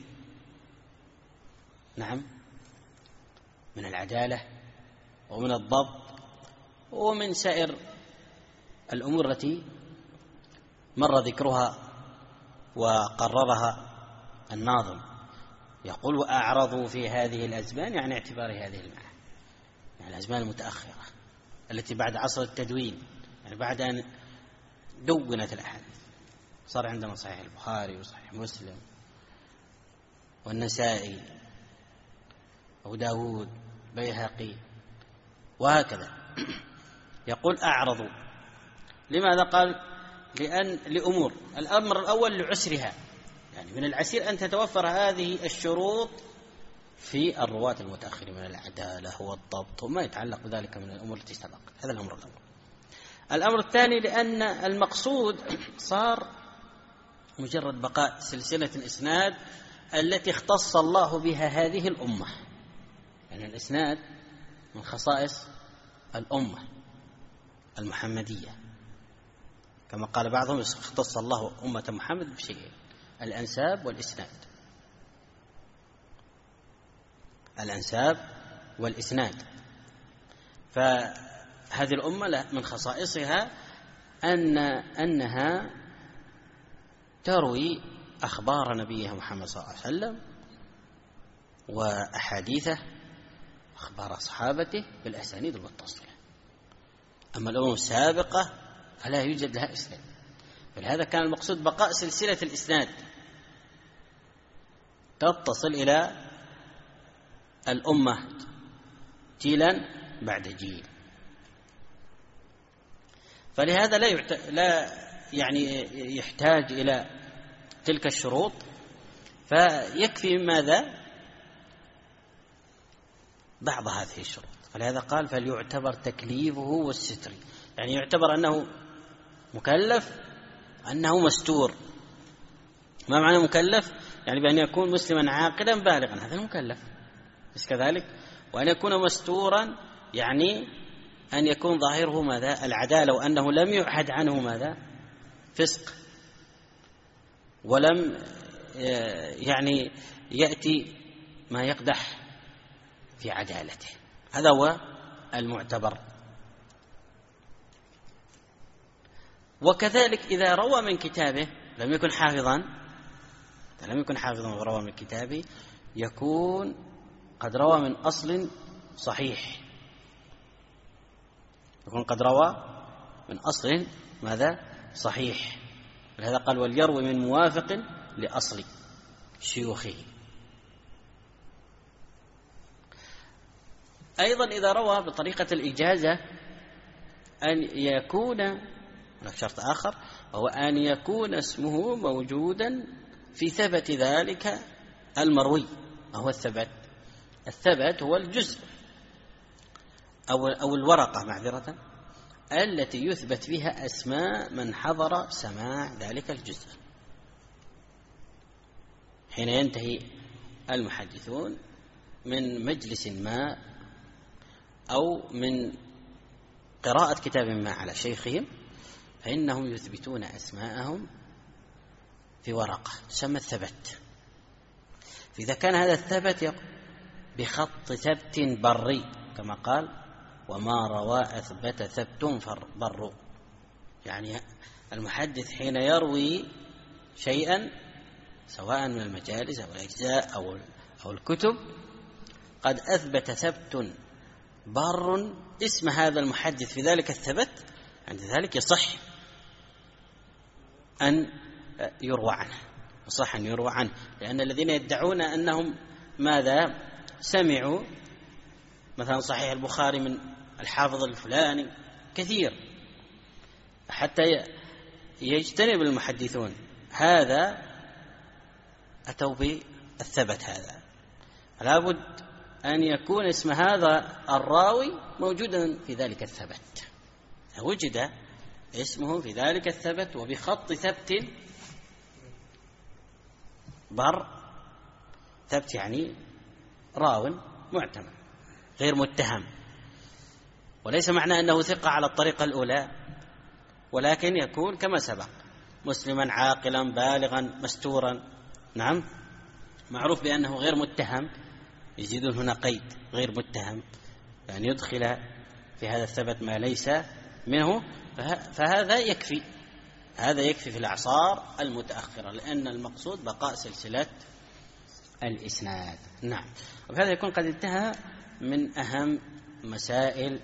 نعم، من العدالة ومن الضبط ومن سائر الأمور التي مر ذكرها وقررها الناظم. يقول وأعرضوا في هذه الأزمان، يعني اعتبار هذه المعنى، يعني الأزمان المتأخرة التي بعد عصر التدوين، يعني بعد أن دونت الأحاديث، صار عندنا صحيح البخاري وصحيح مسلم والنسائي أبو داود بيهقي وهكذا. يقول أعرضوا، لماذا؟ قال لأن لأمور. الأمر الأول لعسرها، يعني من العسير أن تتوفر هذه الشروط في الرواة المتأخرين من العدالة والضبط وما يتعلق بذلك من الأمور التي سبقت. هذا الأمر الأول. الأمر الثاني لأن المقصود صار مجرد بقاء سلسلة الإسناد التي اختص الله بها هذه الأمة، يعني الإسناد من خصائص الأمة المحمدية، كما قال بعضهم اختص الله أمة محمد بشيئين: الأنساب والإسناد. الأنساب والإسناد. فهذه الأمة من خصائصها أن أنها تروي أخبار نبيها محمد صلى الله عليه وسلم وأحاديثه، أخبار أصحابته بالأسانيد المتصلة. أما الأمم السابقة فلا يوجد لها إسناد، فلهذا كان المقصود بقاء سلسلة الإسناد تتصل إلى الأمة جيلا بعد جيل. فلهذا لا يعت... لا يعني يحتاج إلى تلك الشروط، فيكفي ماذا؟ بعض هذه الشروط، فلهذا قال فليعتبر تكليفه والستر، يعني يعتبر أنه مكلف، أنه مستور. ما معنى مكلف؟ يعني بأن يكون مسلما عاقلا بالغا، هذا المكلف، بس كذلك. وأن يكون مستورا يعني أن يكون ظاهره ماذا؟ العدالة، وأنه لم يعهد عنه ماذا؟ فسق، ولم يعني يأتي ما يقدح في عدالته، هذا هو المعتبر. وكذلك إذا روى من كتابه لم يكن حافظا، لم يكن حافظا وروى من كتابه، يكون قد روى من أصل صحيح، يكون قد روى من أصل ماذا؟ صحيح. لهذا قال وليروي من موافق لأصل شيوخه. أيضا إذا روى بطريقة الإجازة أن يكون، هناك شرط آخر، وهو أن يكون اسمه موجودا في ثبت ذلك المروي. ما هو الثبت؟ الثبت هو الجزء أو أو الورقة معذرة التي يثبت بها أسماء من حضر سماع ذلك الجزء. حين ينتهي المحدثون من مجلس ما أو من قراءة كتاب ما على شيخهم، فإنهم يثبتون أسماءهم في ورقة تسمى الثبت. فإذا كان هذا الثبت بخط ثبت بري كما قال وما روى أثبت ثبت بر، يعني المحدث حين يروي شيئا سواء من المجالس أو الأجزاء أو أو الكتب قد أثبت ثبت بر اسم هذا المحدث في ذلك الثبت، عند ذلك يصح أن يروى عنه، يصح أن يروى عنه، لأن الذين يدعون أنهم ماذا سمعوا مثلا صحيح البخاري من الحافظ الفلاني كثير، حتى يجتنب المحدثون هذا أتوا بالثبت. هذا لابد أن يكون اسم هذا الراوي موجودا في ذلك الثبت، وجد اسمه في ذلك الثبت وبخط ثبت بر، ثبت يعني راو معتمد غير متهم، وليس معنى أنه ثقة على الطريقة الأولى، ولكن يكون كما سبق مسلما عاقلا بالغا مستورا. نعم، معروف بأنه غير متهم، يزيدون هنا قيد غير متهم، يعني يدخل في هذا الثبت ما ليس منه، فهذا يكفي، هذا يكفي في الأعصار المتأخرة، لأن المقصود بقاء سلسلة الإسناد. نعم، وبهذا يكون قد انتهى من أهم مسائل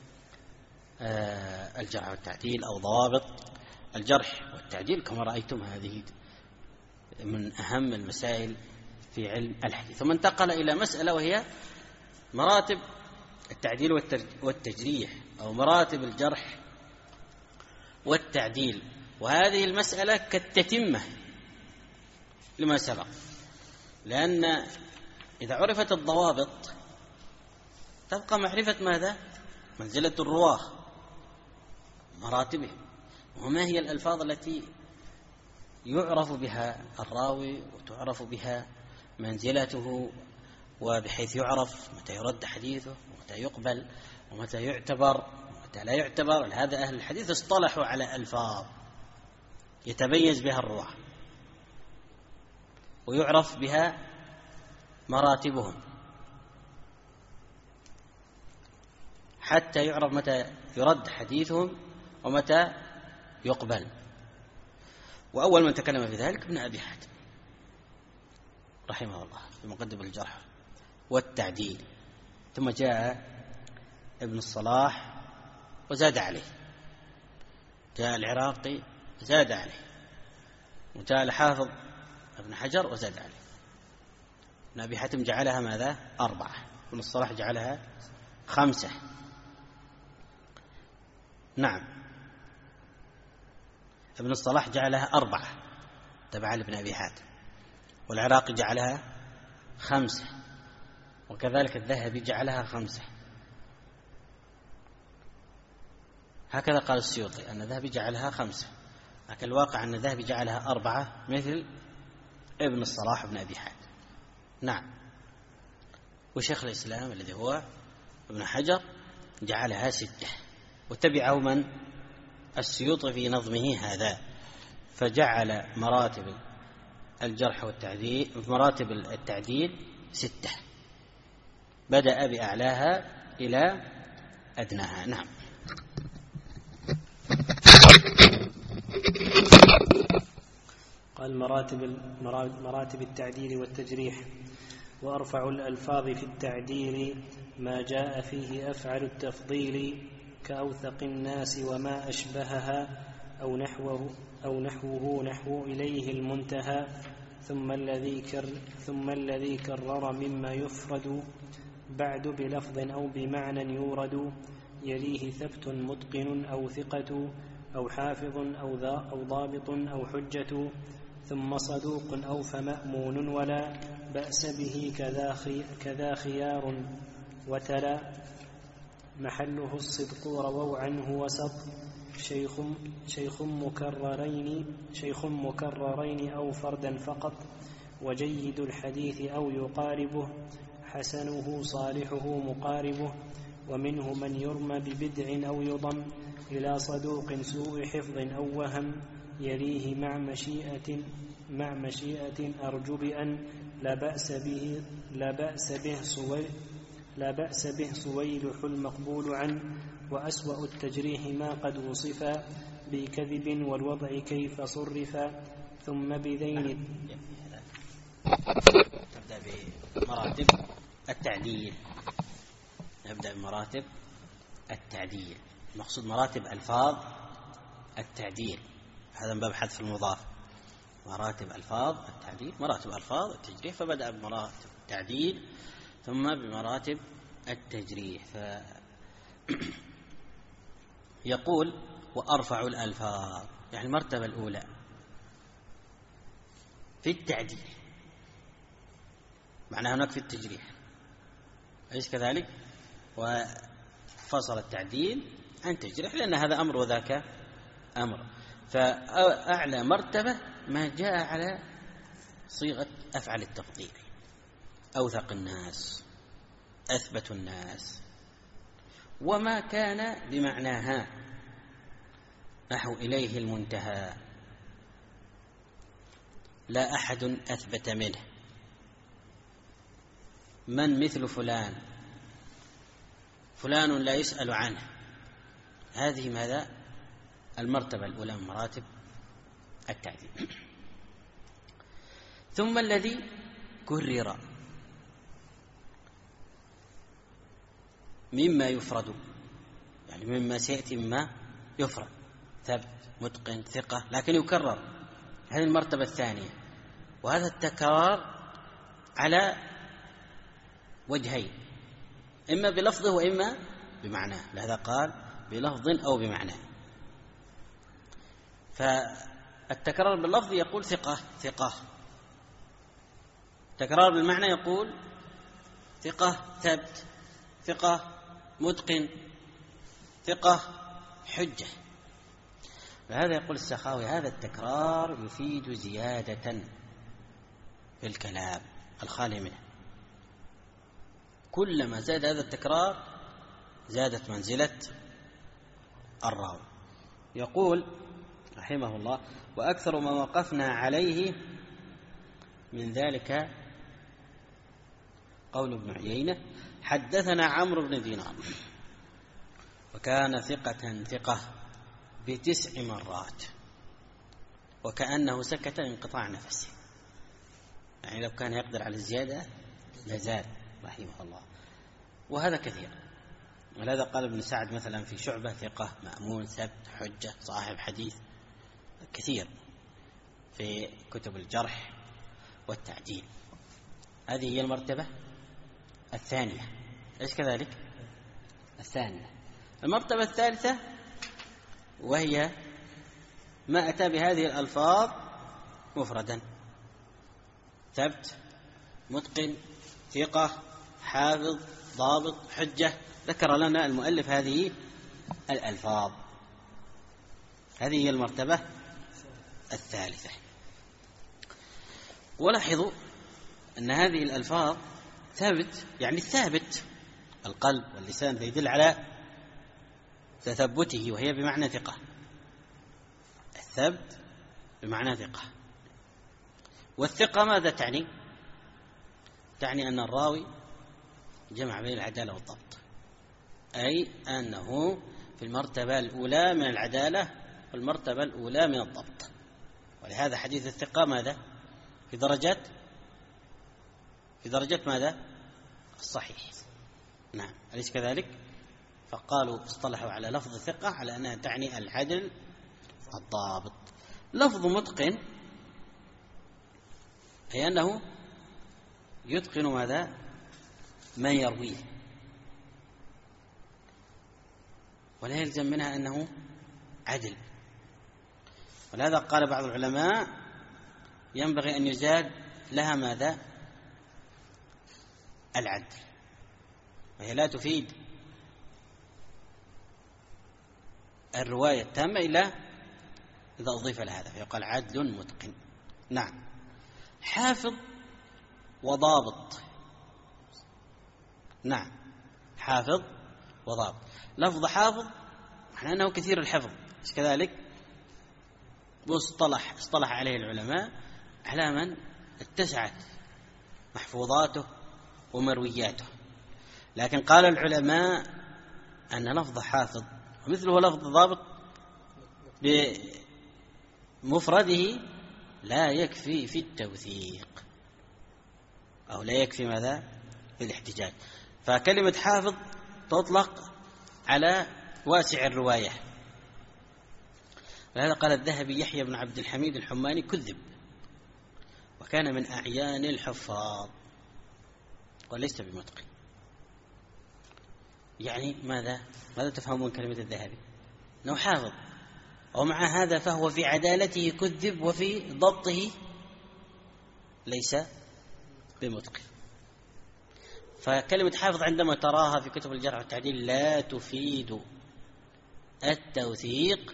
الجرح والتعديل أو ضوابط الجرح والتعديل. كما رأيتم هذه من أهم المسائل في علم الحديث. ثم انتقل إلى مسألة وهي مراتب التعديل والتجريح أو مراتب الجرح والتعديل، وهذه المسألة كالتتمة لما سبق، لأن إذا عرفت الضوابط تبقى معرفة ماذا؟ منزلة الرواه، مراتبهم، وما هي الألفاظ التي يعرف بها الراوي وتعرف بها منزلته، وبحيث يعرف متى يرد حديثه ومتى يقبل ومتى يعتبر ومتى لا يعتبر. هذا أهل الحديث اصطلحوا على ألفاظ يتميز بها الرواه ويعرف بها مراتبهم، حتى يعرف متى يرد حديثهم ومتى يقبل. وأول من تكلم في ذلك ابن أبي حاتم رحمه الله في مقدمة الجرح والتعديل، ثم جاء ابن الصلاح وزاد عليه، جاء العراقي زاد عليه، وجاء الحافظ ابن حجر وزاد عليه. ابن أبي حاتم جعلها ماذا؟ أربعة، ابن الصلاح جعلها خمسة. نعم، ابن الصلاح جعلها أربعة تبعا لابن أبي حاتم، والعراقي جعلها خمسة. وكذلك الذهبي جعلها خمسة. هكذا قال السيوطي أن الذهبي جعلها خمسة، لكن الواقع أن الذهبي جعلها أربعة مثل ابن الصلاح بن أبي حاتم. نعم. وشيخ الإسلام الذي هو ابن حجر جعلها ستة، وتبعه من؟ السيوطي في نظمه هذا، فجعل مراتب الجرح والتعديل مراتب التعديل ستة، بدأ بأعلاها إلى أدناها. نعم. قال مراتب مراتب التعديل والتجريح: وأرفع الألفاظ في التعديل ما جاء فيه أفعل التفضيل، كأوثق الناس وما أشبهها، أو نحوه أو نحوه نحو إليه المنتهى، ثم الذي كر ثم الذي كرر مما يفرد بعد بلفظ أو بمعنى يورد، يليه ثبت متقن أو ثقة أو حافظ أو, أو ضابط أو حجة، ثم صدوق أو فمأمون ولا بأس به كذا, خي كذا خيار، وتلا محله الصدق رووا عنه وسط، شيخ, شيخ مكررين شيخ مكررين أو فردا فقط، وجيد الحديث أو يقاربه، حسنه صالحه مقاربه، ومنه من يرمى ببدع أو يضم إلى صدوق سوء حفظ أو وهم، يليه مع مشيئة مع مشيئة أرجو بأن لا بأس به لا بأس به صوي لا بأس به صويلح المقبول عنه، وأسوأ التجريح ما قد وصفا بكذب والوضع كيف صرفا، ثم بذين. نبدأ بمراتب التعديل نبدأ بمراتب التعديل المقصود مراتب ألفاظ التعديل، هذا من باب حذف المضاف. مراتب ألفاظ التعديل مراتب ألفاظ التجريح، فبدأ بمراتب التعديل ثم بمراتب التجريح. ف... يقول وأرفع الألفاظ، يعني المرتبة الأولى في التعديل، معناه هناك في التجريح أليس كذلك؟ وفصل التعديل عن التجريح لأن هذا أمر وذاك أمر. فأعلى مرتبة ما جاء على صيغة أفعل التفضيل، أوثق الناس، أثبت الناس، وما كان بمعناها نحو إليه المنتهى، لا أحد أثبت منه، من مثل فلان، فلان لا يسأل عنه. هذه ماذا؟ المرتبة الأولى من مراتب التعديل. ثم الذي كرر مما يفرد، يعني مما سيأتي مما يفرد، ثبت متقن ثقة، لكن يكرر، هذه المرتبة الثانية. وهذا التكرار على وجهين، إما بلفظه وإما بمعناه، لهذا قال بلفظ أو بمعناه. فالتكرار باللفظ يقول ثقة ثقة، التكرار بالمعنى يقول ثقة ثبت، ثقة متقن، ثقة حجة. فهذا يقول السخاوي هذا التكرار يفيد زيادة في الكلام الخالي منه، كلما زاد هذا التكرار زادت منزلة الراوي. يقول رحمه الله وأكثر ما وقفنا عليه من ذلك قول ابن عيينة حدثنا عمرو بن دينار وكان ثقة ثقة بتسع مرات وكأنه سكت انقطاع نفسه، يعني لو كان يقدر على الزيادة لزاد رحمه الله. وهذا كثير، ولهذا قال ابن سعد مثلا في شعبة ثقة مأمون ثبت حجة صاحب حديث، كثير في كتب الجرح والتعديل. هذه هي المرتبة الثانية، ليس كذلك؟ الثانية. المرتبة الثالثة وهي ما أتى بهذه الألفاظ مفردا، ثبت متقن ثقة حافظ، ضابط، حجة. ذكر لنا المؤلف هذه الألفاظ. هذه هي المرتبة الثالثة. ولاحظوا أن هذه الألفاظ ثابت، يعني الثابت القلب واللسان، فيدل على تثبته، وهي بمعنى ثقة. الثبت بمعنى ثقة. والثقة ماذا تعني؟ تعني أن الراوي جمع بين العدالة والضبط، أي أنه في المرتبة الأولى من العدالة والمرتبة الأولى من الضبط. ولهذا حديث الثقة ماذا؟ في درجات في درجة ماذا؟ الصحيح. نعم، أليس كذلك؟ فقالوا اصطلحوا على لفظ الثقة على أنها تعني العدل الضابط. لفظ متقن هي أنه يتقن ماذا؟ ما يرويه، ولا يلزم منها أنه عدل. ولهذا قال بعض العلماء ينبغي أن يزاد لها ماذا؟ العدل، وهي لا تفيد الرواية التامة إلا إذا أضيف لهذا، فيقال عدل متقن. نعم. حافظ وضابط. نعم، حافظ وضابط. لفظ حافظ معناه أنه كثير الحفظ، مش كذلك؟ واصطلح اصطلح عليه العلماء على من اتسعت محفوظاته ومروياته. لكن قال العلماء أن لفظ حافظ ومثله لفظ ضابط بمفرده لا يكفي في التوثيق، أو لا يكفي ماذا؟ في الاحتجاج. فكلمة حافظ تطلق على واسع الرواية. ولهذا قال الذهبي يحيى بن عبد الحميد الحماني كذب، وكان من أعيان الحفاظ وليس بمتقن. يعني ماذا ماذا تفهمون كلمة الذهبي؟ أنه حافظ، ومع هذا فهو في عدالته كذب، وفي ضبطه ليس بمتقن. فكلمة حافظ عندما تراها في كتب الجرح والتعديل لا تفيد التوثيق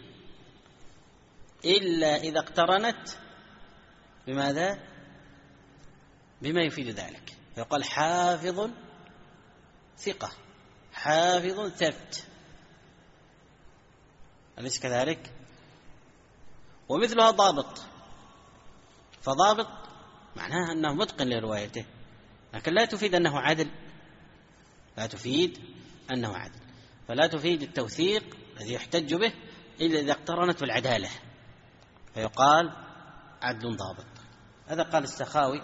إلا إذا اقترنت بماذا؟ بما يفيد ذلك. فيقال حافظ ثقة، حافظ ثبت، أليس كذلك؟ ومثلها ضابط. فضابط معناها أنه متقن لروايته، لكن لا تفيد أنه عدل، لا تفيد أنه عدل، فلا تفيد التوثيق الذي يحتج به إلا إذا اقترنت بالعدالة، فيقال عدل ضابط. هذا قال السخاوي.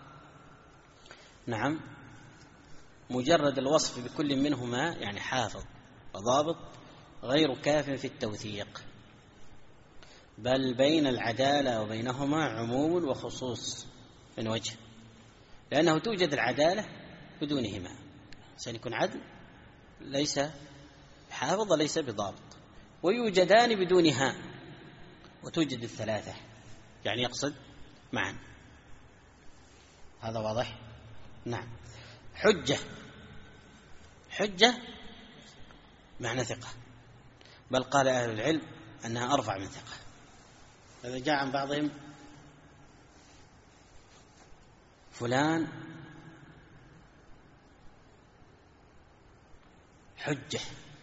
نعم، مجرد الوصف بكل منهما يعني حافظ وضابط غير كاف في التوثيق، بل بين العدالة وبينهما عموم وخصوص من وجه، لأنه توجد العدالة بدونهما، سيكون عدل ليس حافظ ليس بضابط، ويوجدان بدونها وتوجد الثلاثة، يعني يقصد معا. هذا واضح؟ نعم. حجة. حجة معنى ثقة، بل قال أهل العلم أنها أرفع من ثقة. هذا جاء عن بعضهم فلان حجة،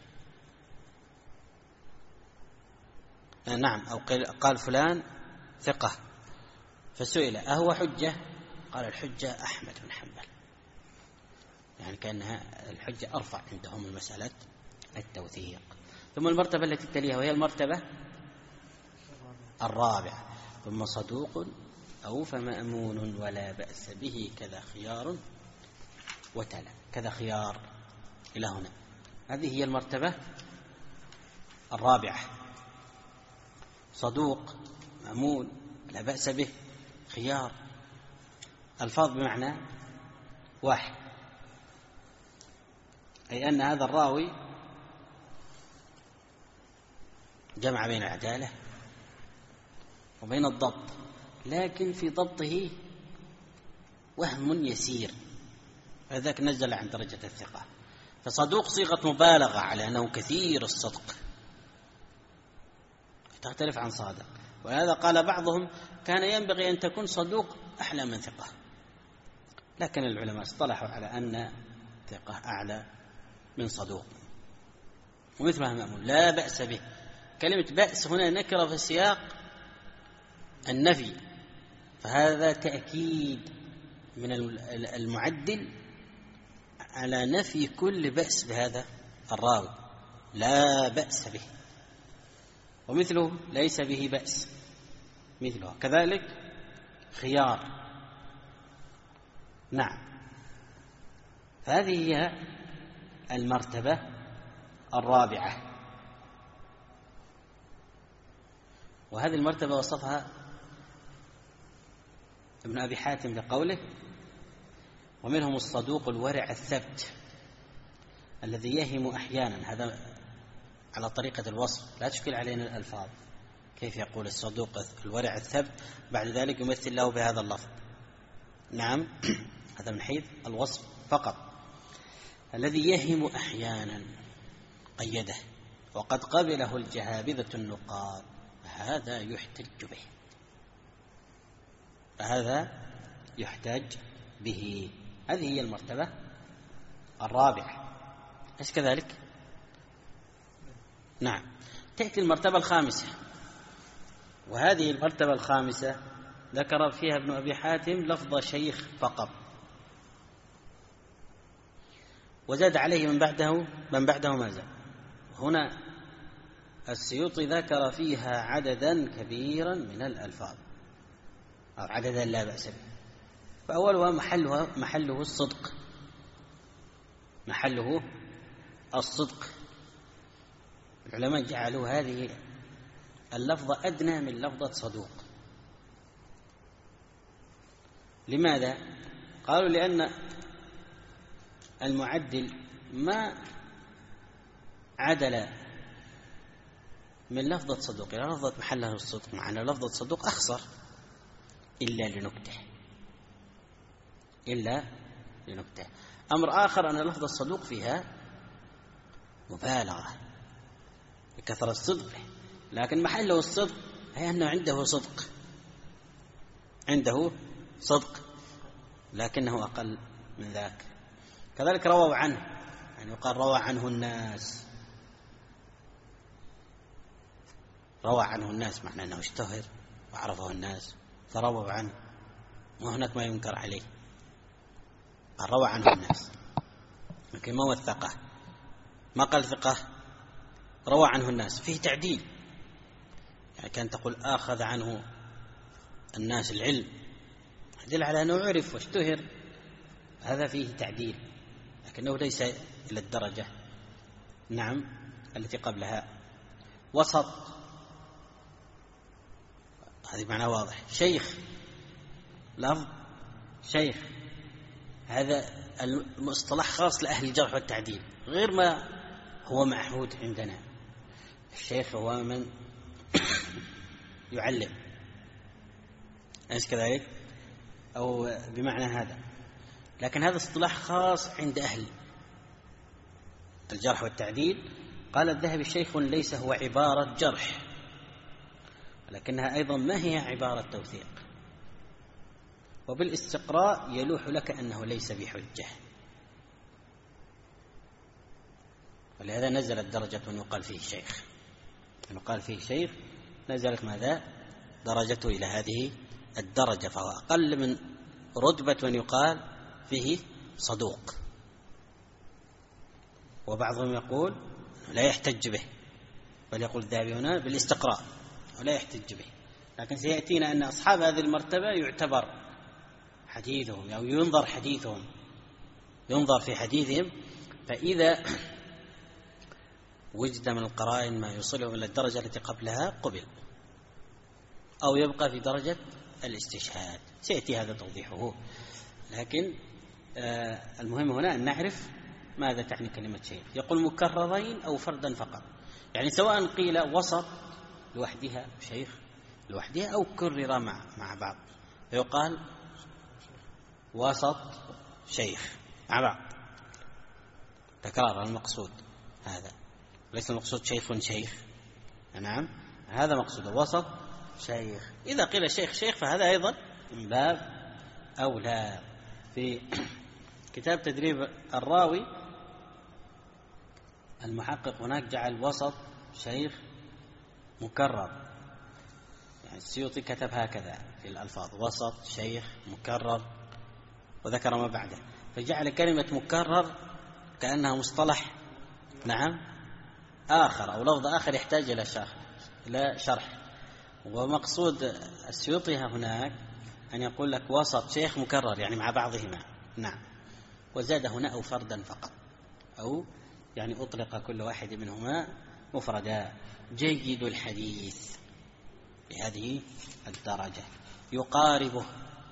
نعم، أو قال فلان ثقة، فسئل أهو حجة؟ قال الحجة أحمد بن حنبل، يعني كأنها الحجة أرفع عندهم من مسألة التوثيق. ثم المرتبة التي تليها وهي المرتبة الرابعة، ثم صدوق أو فمأمون ولا بأس به كذا خيار وتلا، كذا خيار إلى هنا. هذه هي المرتبة الرابعة، صدوق، مأمون، لا بأس به، خيار، الفاظ بمعنى واحد، أي أن هذا الراوي جمع بين العدالة وبين الضبط، لكن في ضبطه وهم يسير، فذاك نزل عن درجة الثقة. فصدوق صيغة مبالغة على أنه كثير الصدق، تختلف عن صادق. ولهذا قال بعضهم كان ينبغي أن تكون صدوق أحلى من ثقة، لكن العلماء اصطلحوا على أن ثقة أعلى من صدوق. ومثل ما مأمون لا بأس به، كلمة بأس هنا نكرة في سياق النفي، فهذا تأكيد من المعدل على نفي كل بأس بهذا الراوي، لا بأس به. ومثله ليس به بأس مثله، كذلك خيار. نعم، هذه هي المرتبة الرابعة. وهذه المرتبة وصفها ابن أبي حاتم بقوله: ومنهم الصدوق الورع الثبت الذي يهم أحيانا. هذا على طريقة الوصف، لا تشكل علينا الألفاظ، كيف يقول الصدوق الورع الثبت بعد ذلك يمثل له بهذا اللفظ. نعم، هذا من حيث الوصف فقط. الذي يهم أحيانا قيده، وقد قبله الجهابذة النقاد، هذا يحتج به، هذا يحتج به. هذه هي المرتبة الرابعة. أليس كذلك؟ نعم. تأتي المرتبة الخامسة، وهذه المرتبة الخامسة ذكر فيها ابن أبي حاتم لفظ شيخ فقط، وزاد عليه من بعده من بعده ما زاد. هنا السيوطي ذكر فيها عددا كبيرا من الألفاظ، أو عددا لا بأس به. فأولها محلها محله الصدق، محله الصدق. العلماء جعلوا هذه اللفظة أدنى من لفظة صدوق. لماذا؟ قالوا لأن المعدل ما عدل من لفظة صدوق إلى لفظة محله الصدق، مع أن لفظة صدوق أخسر إلا لنكته، إلا لنكته. أمر آخر أن لفظة الصدوق فيها مبالغة بكثرة الصدق، لكن محله الصدق هي أنه عنده صدق، عنده صدق لكنه أقل من ذاك. كذلك رووا عنه، يعني يقال روى عنه الناس، روى عنه الناس معنى أنه اشتهر وعرفه الناس فرووا عنه، وهناك ما ينكر عليه. روى عنه الناس لكن ما وثقه، ما قال ثقة، روى عنه الناس، فيه تعديل. يعني كان تقول آخذ عنه الناس العلم، يدل على أنه عرف واشتهر، هذا فيه تعديل، لكنه ليس إلى الدرجة نعم التي قبلها. وسط، هذه معناه واضح. شيخ، لفظ شيخ، هذا المصطلح خاص لأهل الجرح والتعديل، غير ما هو معهود عندنا. الشيخ هو من يعلم، أليس كذلك؟ أو بمعنى هذا، لكن هذا اصطلاح خاص عند أهل الجرح والتعديل. قال الذهبي: شيخ ليس هو عبارة جرح، لكنها أيضا ما هي عبارة توثيق، وبالاستقراء يلوح لك أنه ليس بحجة. ولهذا نزلت درجة أن يقال فيه شيخ، أن يقال فيه شيخ نزلت ماذا؟ درجته إلى هذه الدرجة، فهو أقل من رتبة أن يقال فيه صدوق. وبعضهم يقول لا يحتج به، بل يقول الذهبي هنا بالاستقراء ولا يحتج به. لكن سيأتينا أن أصحاب هذه المرتبة يعتبر حديثهم أو ينظر حديثهم، ينظر في حديثهم، فإذا وجد من القرائن ما يوصلهم إلى الدرجة التي قبلها قبل، أو يبقى في درجة الاستشهاد. سيأتي هذا توضيحه، لكن آه المهم هنا أن نعرف ماذا تعني كلمة شيخ. يقول مكررين أو فردا فقط، يعني سواء قيل وسط لوحدها شيخ لوحدها أو كرر مع مع بعض، فيقال وسط شيخ، مع بعض، تكرار المقصود هذا، ليس المقصود شيخ شيخ، نعم هذا مقصود وسط شيخ. إذا قيل شيخ شيخ فهذا أيضا من باب أولى. في كتاب تدريب الراوي المحقق هناك جعل وسط شيخ مكرر، يعني السيوطي كتب هكذا في الألفاظ: وسط شيخ مكرر، وذكر ما بعده، فجعل كلمة مكرر كأنها مصطلح نعم آخر أو لفظ آخر يحتاج إلى شرح إلى شرح. ومقصود السيوطي هناك أن يقول لك وسط شيخ مكرر يعني مع بعضهما، نعم، وزاد هنا أو فردا فقط، أو يعني أطلق كل واحد منهما مفردا. جيد الحديث بهذه الدرجة يقاربه،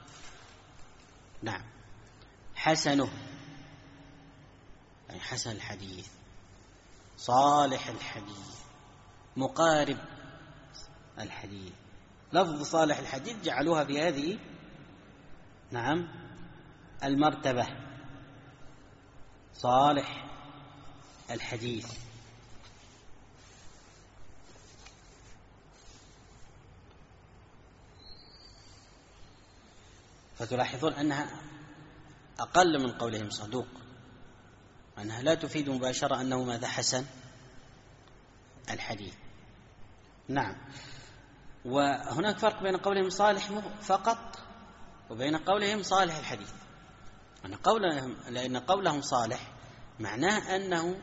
نعم، حسنه يعني حسن الحديث، صالح الحديث، مقارب الحديث. لفظ صالح الحديث جعلوها في هذه نعم المرتبة، صالح الحديث. فتلاحظون أنها أقل من قولهم صدوق، أنها لا تفيد مباشرة أنه ماذا حسن الحديث، نعم. وهناك فرق بين قولهم صالح فقط وبين قولهم صالح الحديث. أن قولهم لأن قولهم صالح معناه أنه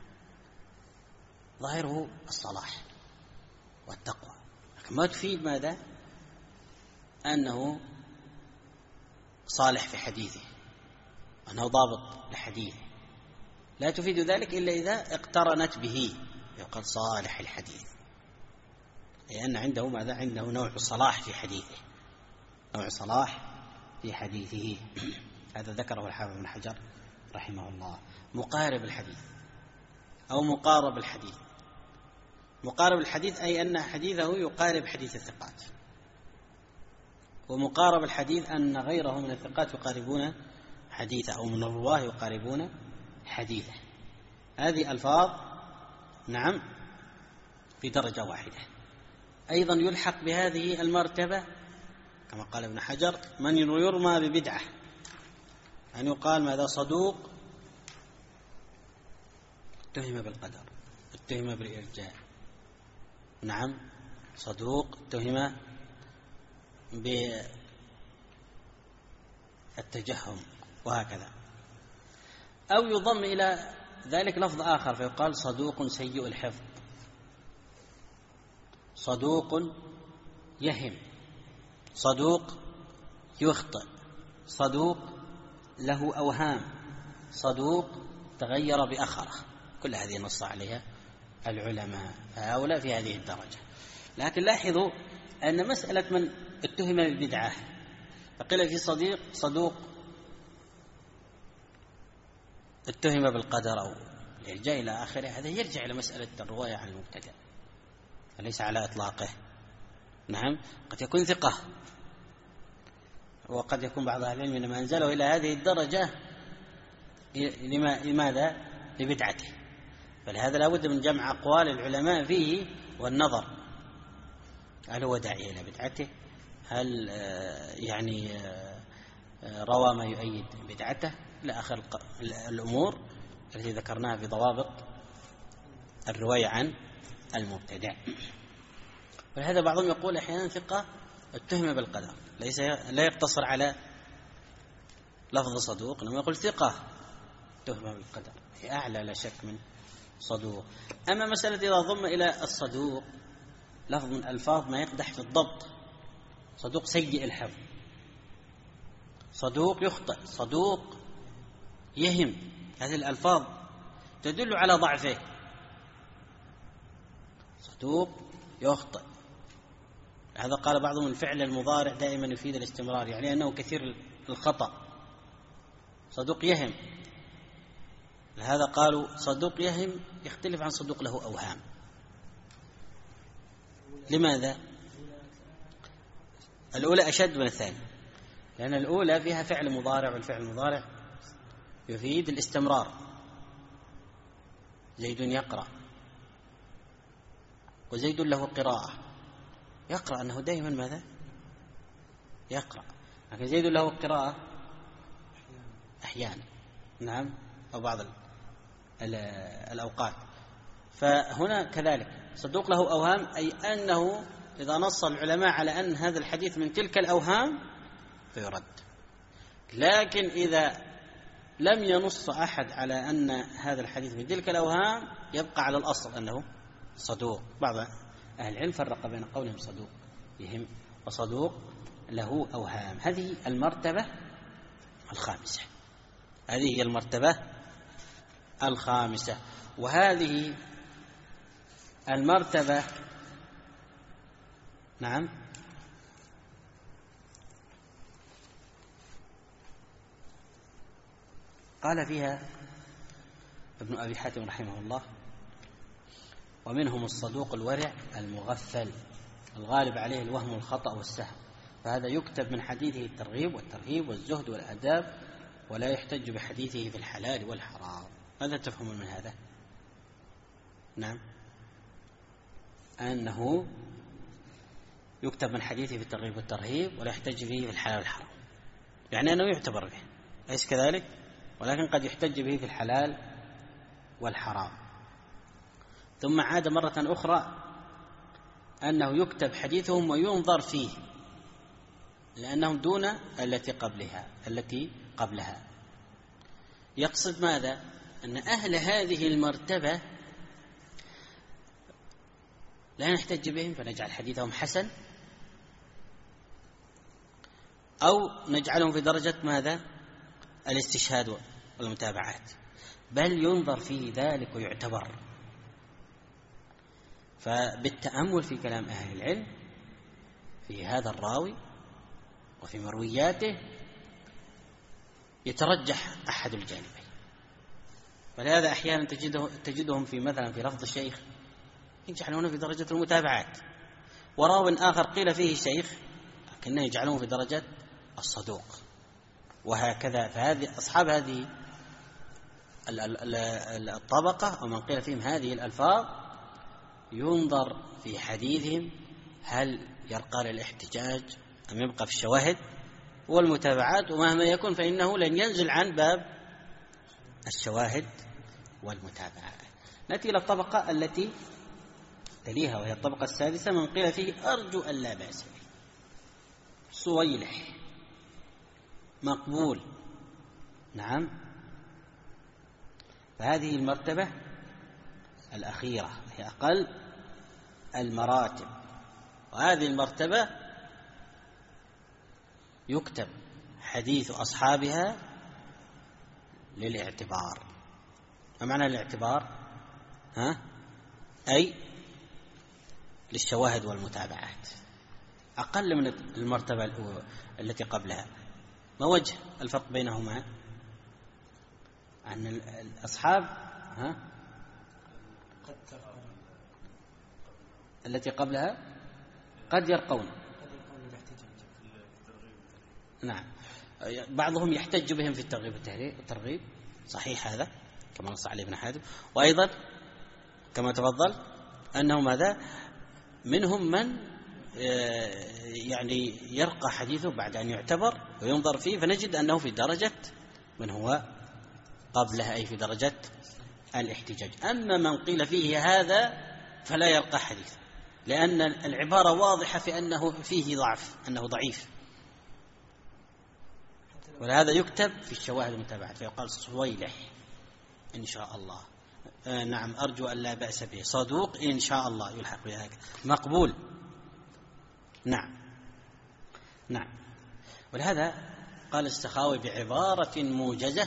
ظاهره الصلاح والتقوى، لكن ما تفيد ماذا أنه صالح في حديثه، أنه ضابط لحديثه، لا تفيد ذلك إلا إذا اقترنت به يقال صالح الحديث، لأن عنده ماذا عنده نوع صلاح في حديثه، نوع صلاح في حديثه. هذا ذكره الحافظ بن حجر رحمه الله. مقارب الحديث أو مقارب الحديث. مقارب الحديث أي أن حديثه يقارب حديث الثقات، ومقارب الحديث أن غيره من الثقات يقاربون حديثه أو من الرواه يقاربون حديثه. هذه ألفاظ نعم في درجة واحدة. أيضا يلحق بهذه المرتبة كما قال ابن حجر من يرمى ببدعة، أن يقال ماذا صدوق اتهم بالقدر، اتهم بالإرجاء، نعم صدوق اتهم بالتجهم، وهكذا. أو يضم إلى ذلك لفظ آخر فيقال صدوق سيء الحفظ، صدوق يهم، صدوق يخطئ، صدوق له أوهام، صدوق تغير بأخره. كل هذه نص عليها العلماء، فهؤلاء في هذه الدرجة. لكن لاحظوا أن مسألة من اتهم بالبدعة فقيل في صديق صدوق اتهم بالقدر أو الإرجاء إلى آخره، هذا يرجع إلى مسألة الرواية عن المبتدأ فليس على إطلاقه. نعم قد يكون ثقة، وقد يكون بعض أهل العلم لما أنزله إلى هذه الدرجة لماذا؟ لبدعته. فلهذا لا بد من جمع أقوال العلماء فيه والنظر، هل هو داعي إلى بدعته؟ هل يعني روى ما يؤيد بدعته؟ إلى آخر الأمور التي ذكرناها في ضوابط الرواية عن المبتدع. ولهذا بعضهم يقول أحيانا ثقة اتهم بالقدر، ليس لا يقتصر على لفظ صدوق، لما يقول ثقة اتهم بالقدر هي أعلى لا شك من صدوق. أما مسألة إذا ضم إلى الصدوق لفظ من ألفاظ ما يقدح في الضبط، صدوق سيء الحفظ، صدوق يخطئ، صدوق يهم، هذه الألفاظ تدل على ضعفه. صدوق يخطئ، هذا قال بعضهم الفعل المضارع دائما يفيد الاستمرار، يعني أنه كثير الخطأ. صدوق يهم، لهذا قالوا صدوق يهم يختلف عن صدوق له أوهام. لماذا؟ الأولى أشد من الثانية، لأن الأولى فيها فعل مضارع، والفعل المضارع يفيد الاستمرار، زيد يقرأ، وزيد له قراءة، يقرأ أنه دائما ماذا؟ يقرأ، لكن زيد له قراءة أحيانا، نعم، أو بعض الأوقات. فهنا كذلك صدوق له أوهام، أي أنه إذا نص العلماء على أن هذا الحديث من تلك الأوهام فيرد. لكن إذا لم ينص أحد على أن هذا الحديث من تلك الأوهام يبقى على الأصل أنه صدوق. بعض أهل العلم فرق بين قولهم صدوق يهم وصدوق له أوهام. هذه المرتبة الخامسة، هذه هي المرتبة الخامسة. وهذه المرتبة نعم قال فيها ابن أبي حاتم رحمه الله: ومنهم الصدوق الورع المغفل الغالب عليه الوهم والخطأ والسهو، فهذا يكتب من حديثه الترغيب والترهيب والزهد والآداب، ولا يحتج بحديثه في الحلال والحرام. ماذا تفهمون من هذا؟ نعم، أنه يكتب من حديثه في الترغيب والترهيب ولا يحتج به في الحلال والحرام، يعني أنه يعتبر به، أليس كذلك؟ ولكن قد يحتج به في الحلال والحرام. ثم عاد مرة أخرى أنه يكتب حديثهم وينظر فيه، لأنهم دون التي قبلها التي قبلها يقصد ماذا؟ أن أهل هذه المرتبة لا نحتج بهم فنجعل حديثهم حسن، أو نجعلهم في درجة ماذا؟ الاستشهاد والمتابعات، بل ينظر في ذلك ويعتبر. فبالتأمل في كلام أهل العلم في هذا الراوي وفي مروياته يترجح أحد الجانبين. ولهذا أحيانا تجده تجدهم في مثلا في لفظ الشيخ يجعلونه في درجة المتابعات، وراو آخر قيل فيه شيخ لكنه يجعلونه في درجة الصدوق، وهكذا. فهذه أصحاب هذه الطبقة ومن قيل فيهم هذه الألفاظ ينظر في حديثهم هل يرقى للاحتجاج أم يبقى في الشواهد والمتابعات، ومهما يكون فإنه لن ينزل عن باب الشواهد والمتابعات. نأتي إلى الطبقة التي تليها وهي الطبقة السادسة، من قيل فيه أرجو أن لا بأس به، صويلح، مقبول، نعم. فهذه المرتبة الأخيرة هي أقل المراتب، وهذه المرتبة يكتب حديث أصحابها للاعتبار. ما معنى الاعتبار؟ ها؟ أي للشواهد والمتابعات، أقل من المرتبة التي قبلها. ما وجه الفرق بينهما؟ أن الأصحاب ها التي قبلها قد يرقون، نعم، بعضهم يحتج بهم في الترغيب والترغيب، صحيح هذا كما نص عليه ابن حاتم. وأيضا كما تفضل أنه ماذا؟ منهم من يعني يرقى حديثه بعد أن يعتبر وينظر فيه، فنجد أنه في درجة من هو قبلها، أي في درجة الاحتجاج. أما من قيل فيه هذا فلا يرقى حديث، لأن العبارة واضحة في أنه فيه ضعف، أنه ضعيف، ولهذا يكتب في الشواهد المتابعة فيقال صويلح إن شاء الله، آه نعم، أرجو أن لا بأس به، صدوق إن شاء الله يلحق بهذا، مقبول، نعم نعم. ولهذا قال السخاوي بعبارة موجزة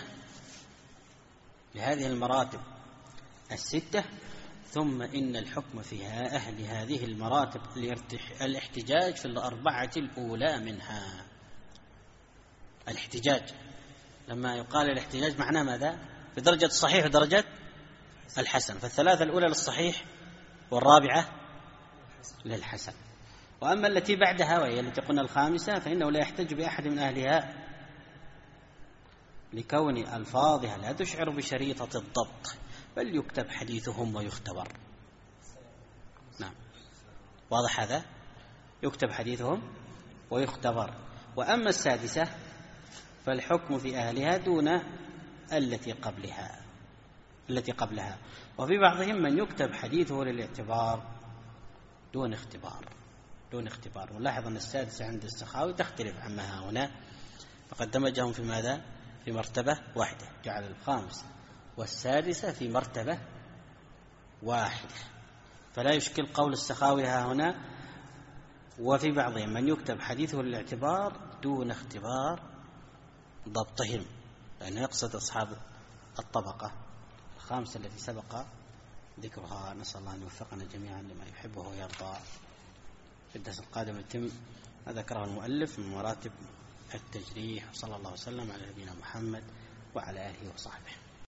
لهذه المراتب الستة: ثم إن الحكم في أهل هذه المراتب الاحتجاج في الأربعة الأولى منها. الاحتجاج لما يقال الاحتجاج معناه ماذا؟ في درجة الصحيح ودرجة الحسن، فالثلاثة الأولى للصحيح والرابعة للحسن. وأما التي بعدها وهي التي قلنا الخامسة فإنه لا يحتج بأحد من أهلها لكون ألفاظها لا تشعر بشريطة الضبط، بل يكتب حديثهم ويختبر. نعم، واضح هذا؟ يكتب حديثهم ويختبر. وأما السادسة فالحكم في أهلها دون التي قبلها التي قبلها وفي بعضهم من يكتب حديثه للاعتبار دون اختبار دون اختبار ولاحظ أن السادسة عند السخاوي تختلف عما ها هنا، فقد دمجهم في ماذا؟ في مرتبة واحدة، جعل الخامسة والسادسة في مرتبة واحدة، فلا يشكل قول السخاوي ها هنا. وفي بعضهم من يكتب حديثه للاعتبار دون اختبار ضبطهم، لأنه يقصد أصحاب الطبقة الخامسة التي سبق ذكرها. نسأل الله أن يوفقنا جميعا لما يحبه ويرضى. في الدرس القادم يتم ما ذكره المؤلف من مراتب التجريح. صلى الله وسلم على نبينا محمد وعلى آله وصحبه.